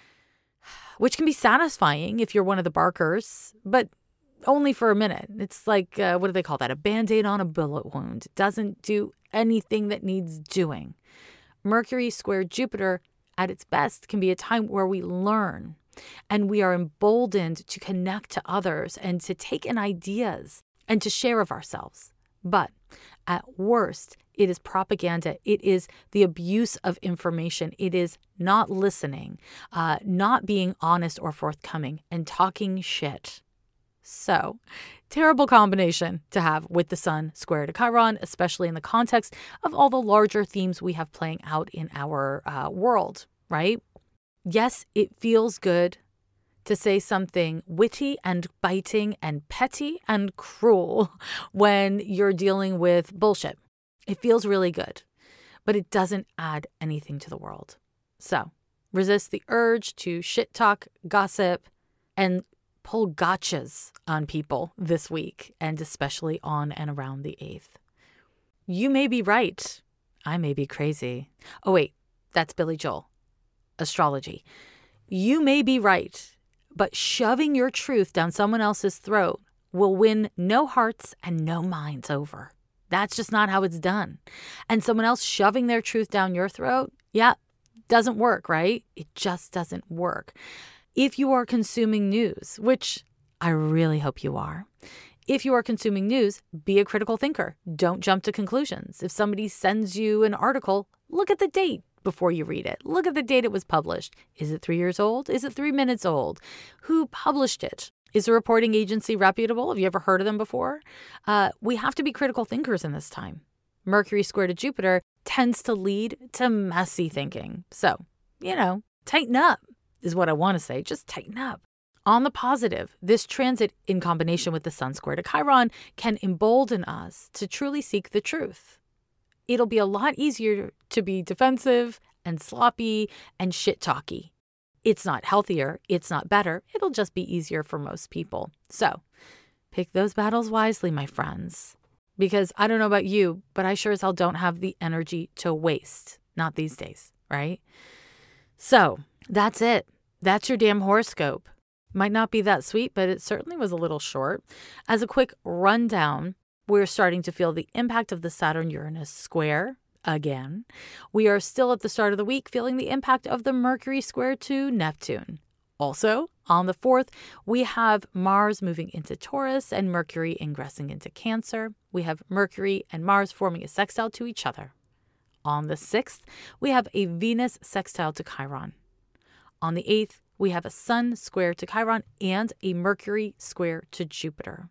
Which can be satisfying if you're one of the barkers, but only for a minute. It's like, uh, what do they call that? A Band-Aid on a bullet wound. It doesn't do anything that needs doing. Mercury square Jupiter at its best can be a time where we learn and we are emboldened to connect to others and to take in ideas and to share of ourselves. But at worst, it is propaganda. It is the abuse of information. It is not listening, uh, not being honest or forthcoming, and talking shit. So, terrible combination to have with the sun square to Chiron, especially in the context of all the larger themes we have playing out in our uh, world, right? Yes, it feels good to say something witty and biting and petty and cruel when you're dealing with bullshit. It feels really good, but it doesn't add anything to the world. So resist the urge to shit talk, gossip, and pull gotchas on people this week, and especially on and around the eighth. You may be right. I may be crazy. Oh, wait, that's Billy Joel. Astrology. You may be right, but shoving your truth down someone else's throat will win no hearts and no minds over. That's just not how it's done. And someone else shoving their truth down your throat, yeah, doesn't work, right? It just doesn't work. If you are consuming news, which I really hope you are, if you are consuming news, be a critical thinker. Don't jump to conclusions. If somebody sends you an article, look at the date before you read it. Look at the date it was published. Is it three years old? Is it three minutes old? Who published it? Is the reporting agency reputable? Have you ever heard of them before? Uh, we have to be critical thinkers in this time. Mercury square to Jupiter tends to lead to messy thinking. So, you know, tighten up is what I want to say. Just tighten up. On the positive, this transit in combination with the sun square to Chiron can embolden us to truly seek the truth. It'll be a lot easier to be defensive and sloppy and shit-talky. It's not healthier. It's not better. It'll just be easier for most people. So pick those battles wisely, my friends, because I don't know about you, but I sure as hell don't have the energy to waste. Not these days, right? So that's it. That's your damn horoscope. Might not be that sweet, but it certainly was a little short. As a quick rundown, we're starting to feel the impact of the Saturn-Uranus square again. We are still at the start of the week feeling the impact of the Mercury square to Neptune. Also, on the fourth, we have Mars moving into Taurus and Mercury ingressing into Cancer. We have Mercury and Mars forming a sextile to each other. On the sixth, we have a Venus sextile to Chiron. On the eighth, we have a Sun square to Chiron and a Mercury square to Jupiter.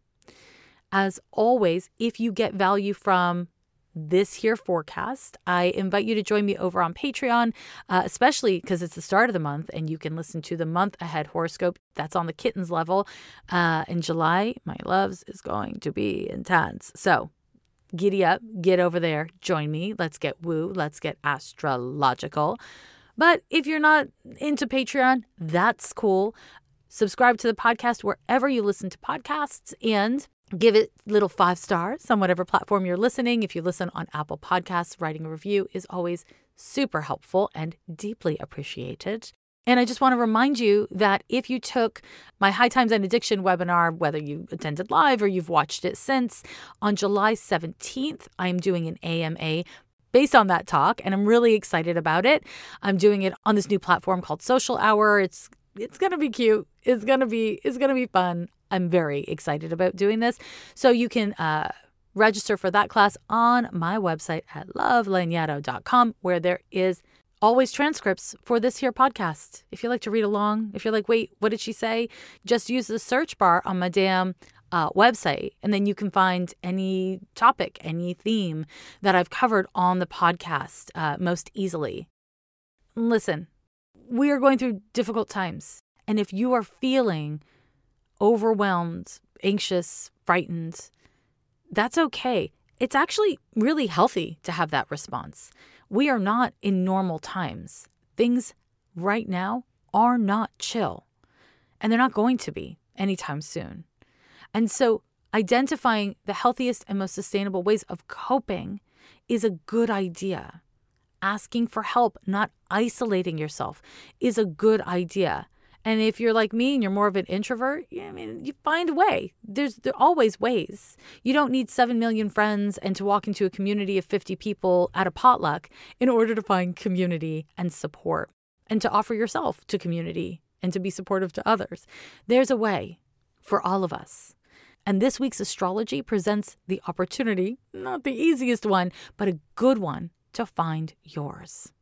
As always, if you get value from this here forecast, I invite you to join me over on Patreon, uh, especially because it's the start of the month and you can listen to the month ahead horoscope. That's on the kittens level. Uh, in July, my loves, is going to be intense. So giddy up, get over there, join me. Let's get woo. Let's get astrological. But if you're not into Patreon, that's cool. Subscribe to the podcast wherever you listen to podcasts and give it little five stars on whatever platform you're listening. If you listen on Apple Podcasts, writing a review is always super helpful and deeply appreciated. And I just want to remind you that if you took my High Times and Addiction webinar, whether you attended live or you've watched it since, on July seventeenth, I'm doing an A M A based on that talk, and I'm really excited about it. I'm doing it on this new platform called Social Hour. It's it's going to be cute. It's going to be it's going to be fun. I'm very excited about doing this. So you can uh, register for that class on my website at love lanyadoo dot com, where there is always transcripts for this here podcast. If you like to read along, if you're like, wait, what did she say? Just use the search bar on my damn uh, website, and then you can find any topic, any theme that I've covered on the podcast uh, most easily. Listen, we are going through difficult times. And if you are feeling overwhelmed, anxious, frightened, that's okay. It's actually really healthy to have that response. We are not in normal times. Things right now are not chill, and they're not going to be anytime soon. And so identifying the healthiest and most sustainable ways of coping is a good idea. Asking for help, not isolating yourself, is a good idea. And if you're like me and you're more of an introvert, yeah, I mean, you find a way. There's there are always ways. You don't need seven million friends and to walk into a community of fifty people at a potluck in order to find community and support and to offer yourself to community and to be supportive to others. There's a way for all of us. And this week's astrology presents the opportunity, not the easiest one, but a good one to find yours.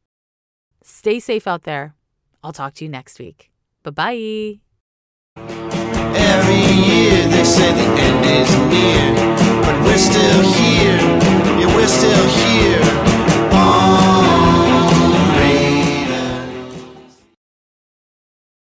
Stay safe out there. I'll talk to you next week. Bye-bye. Every year they say the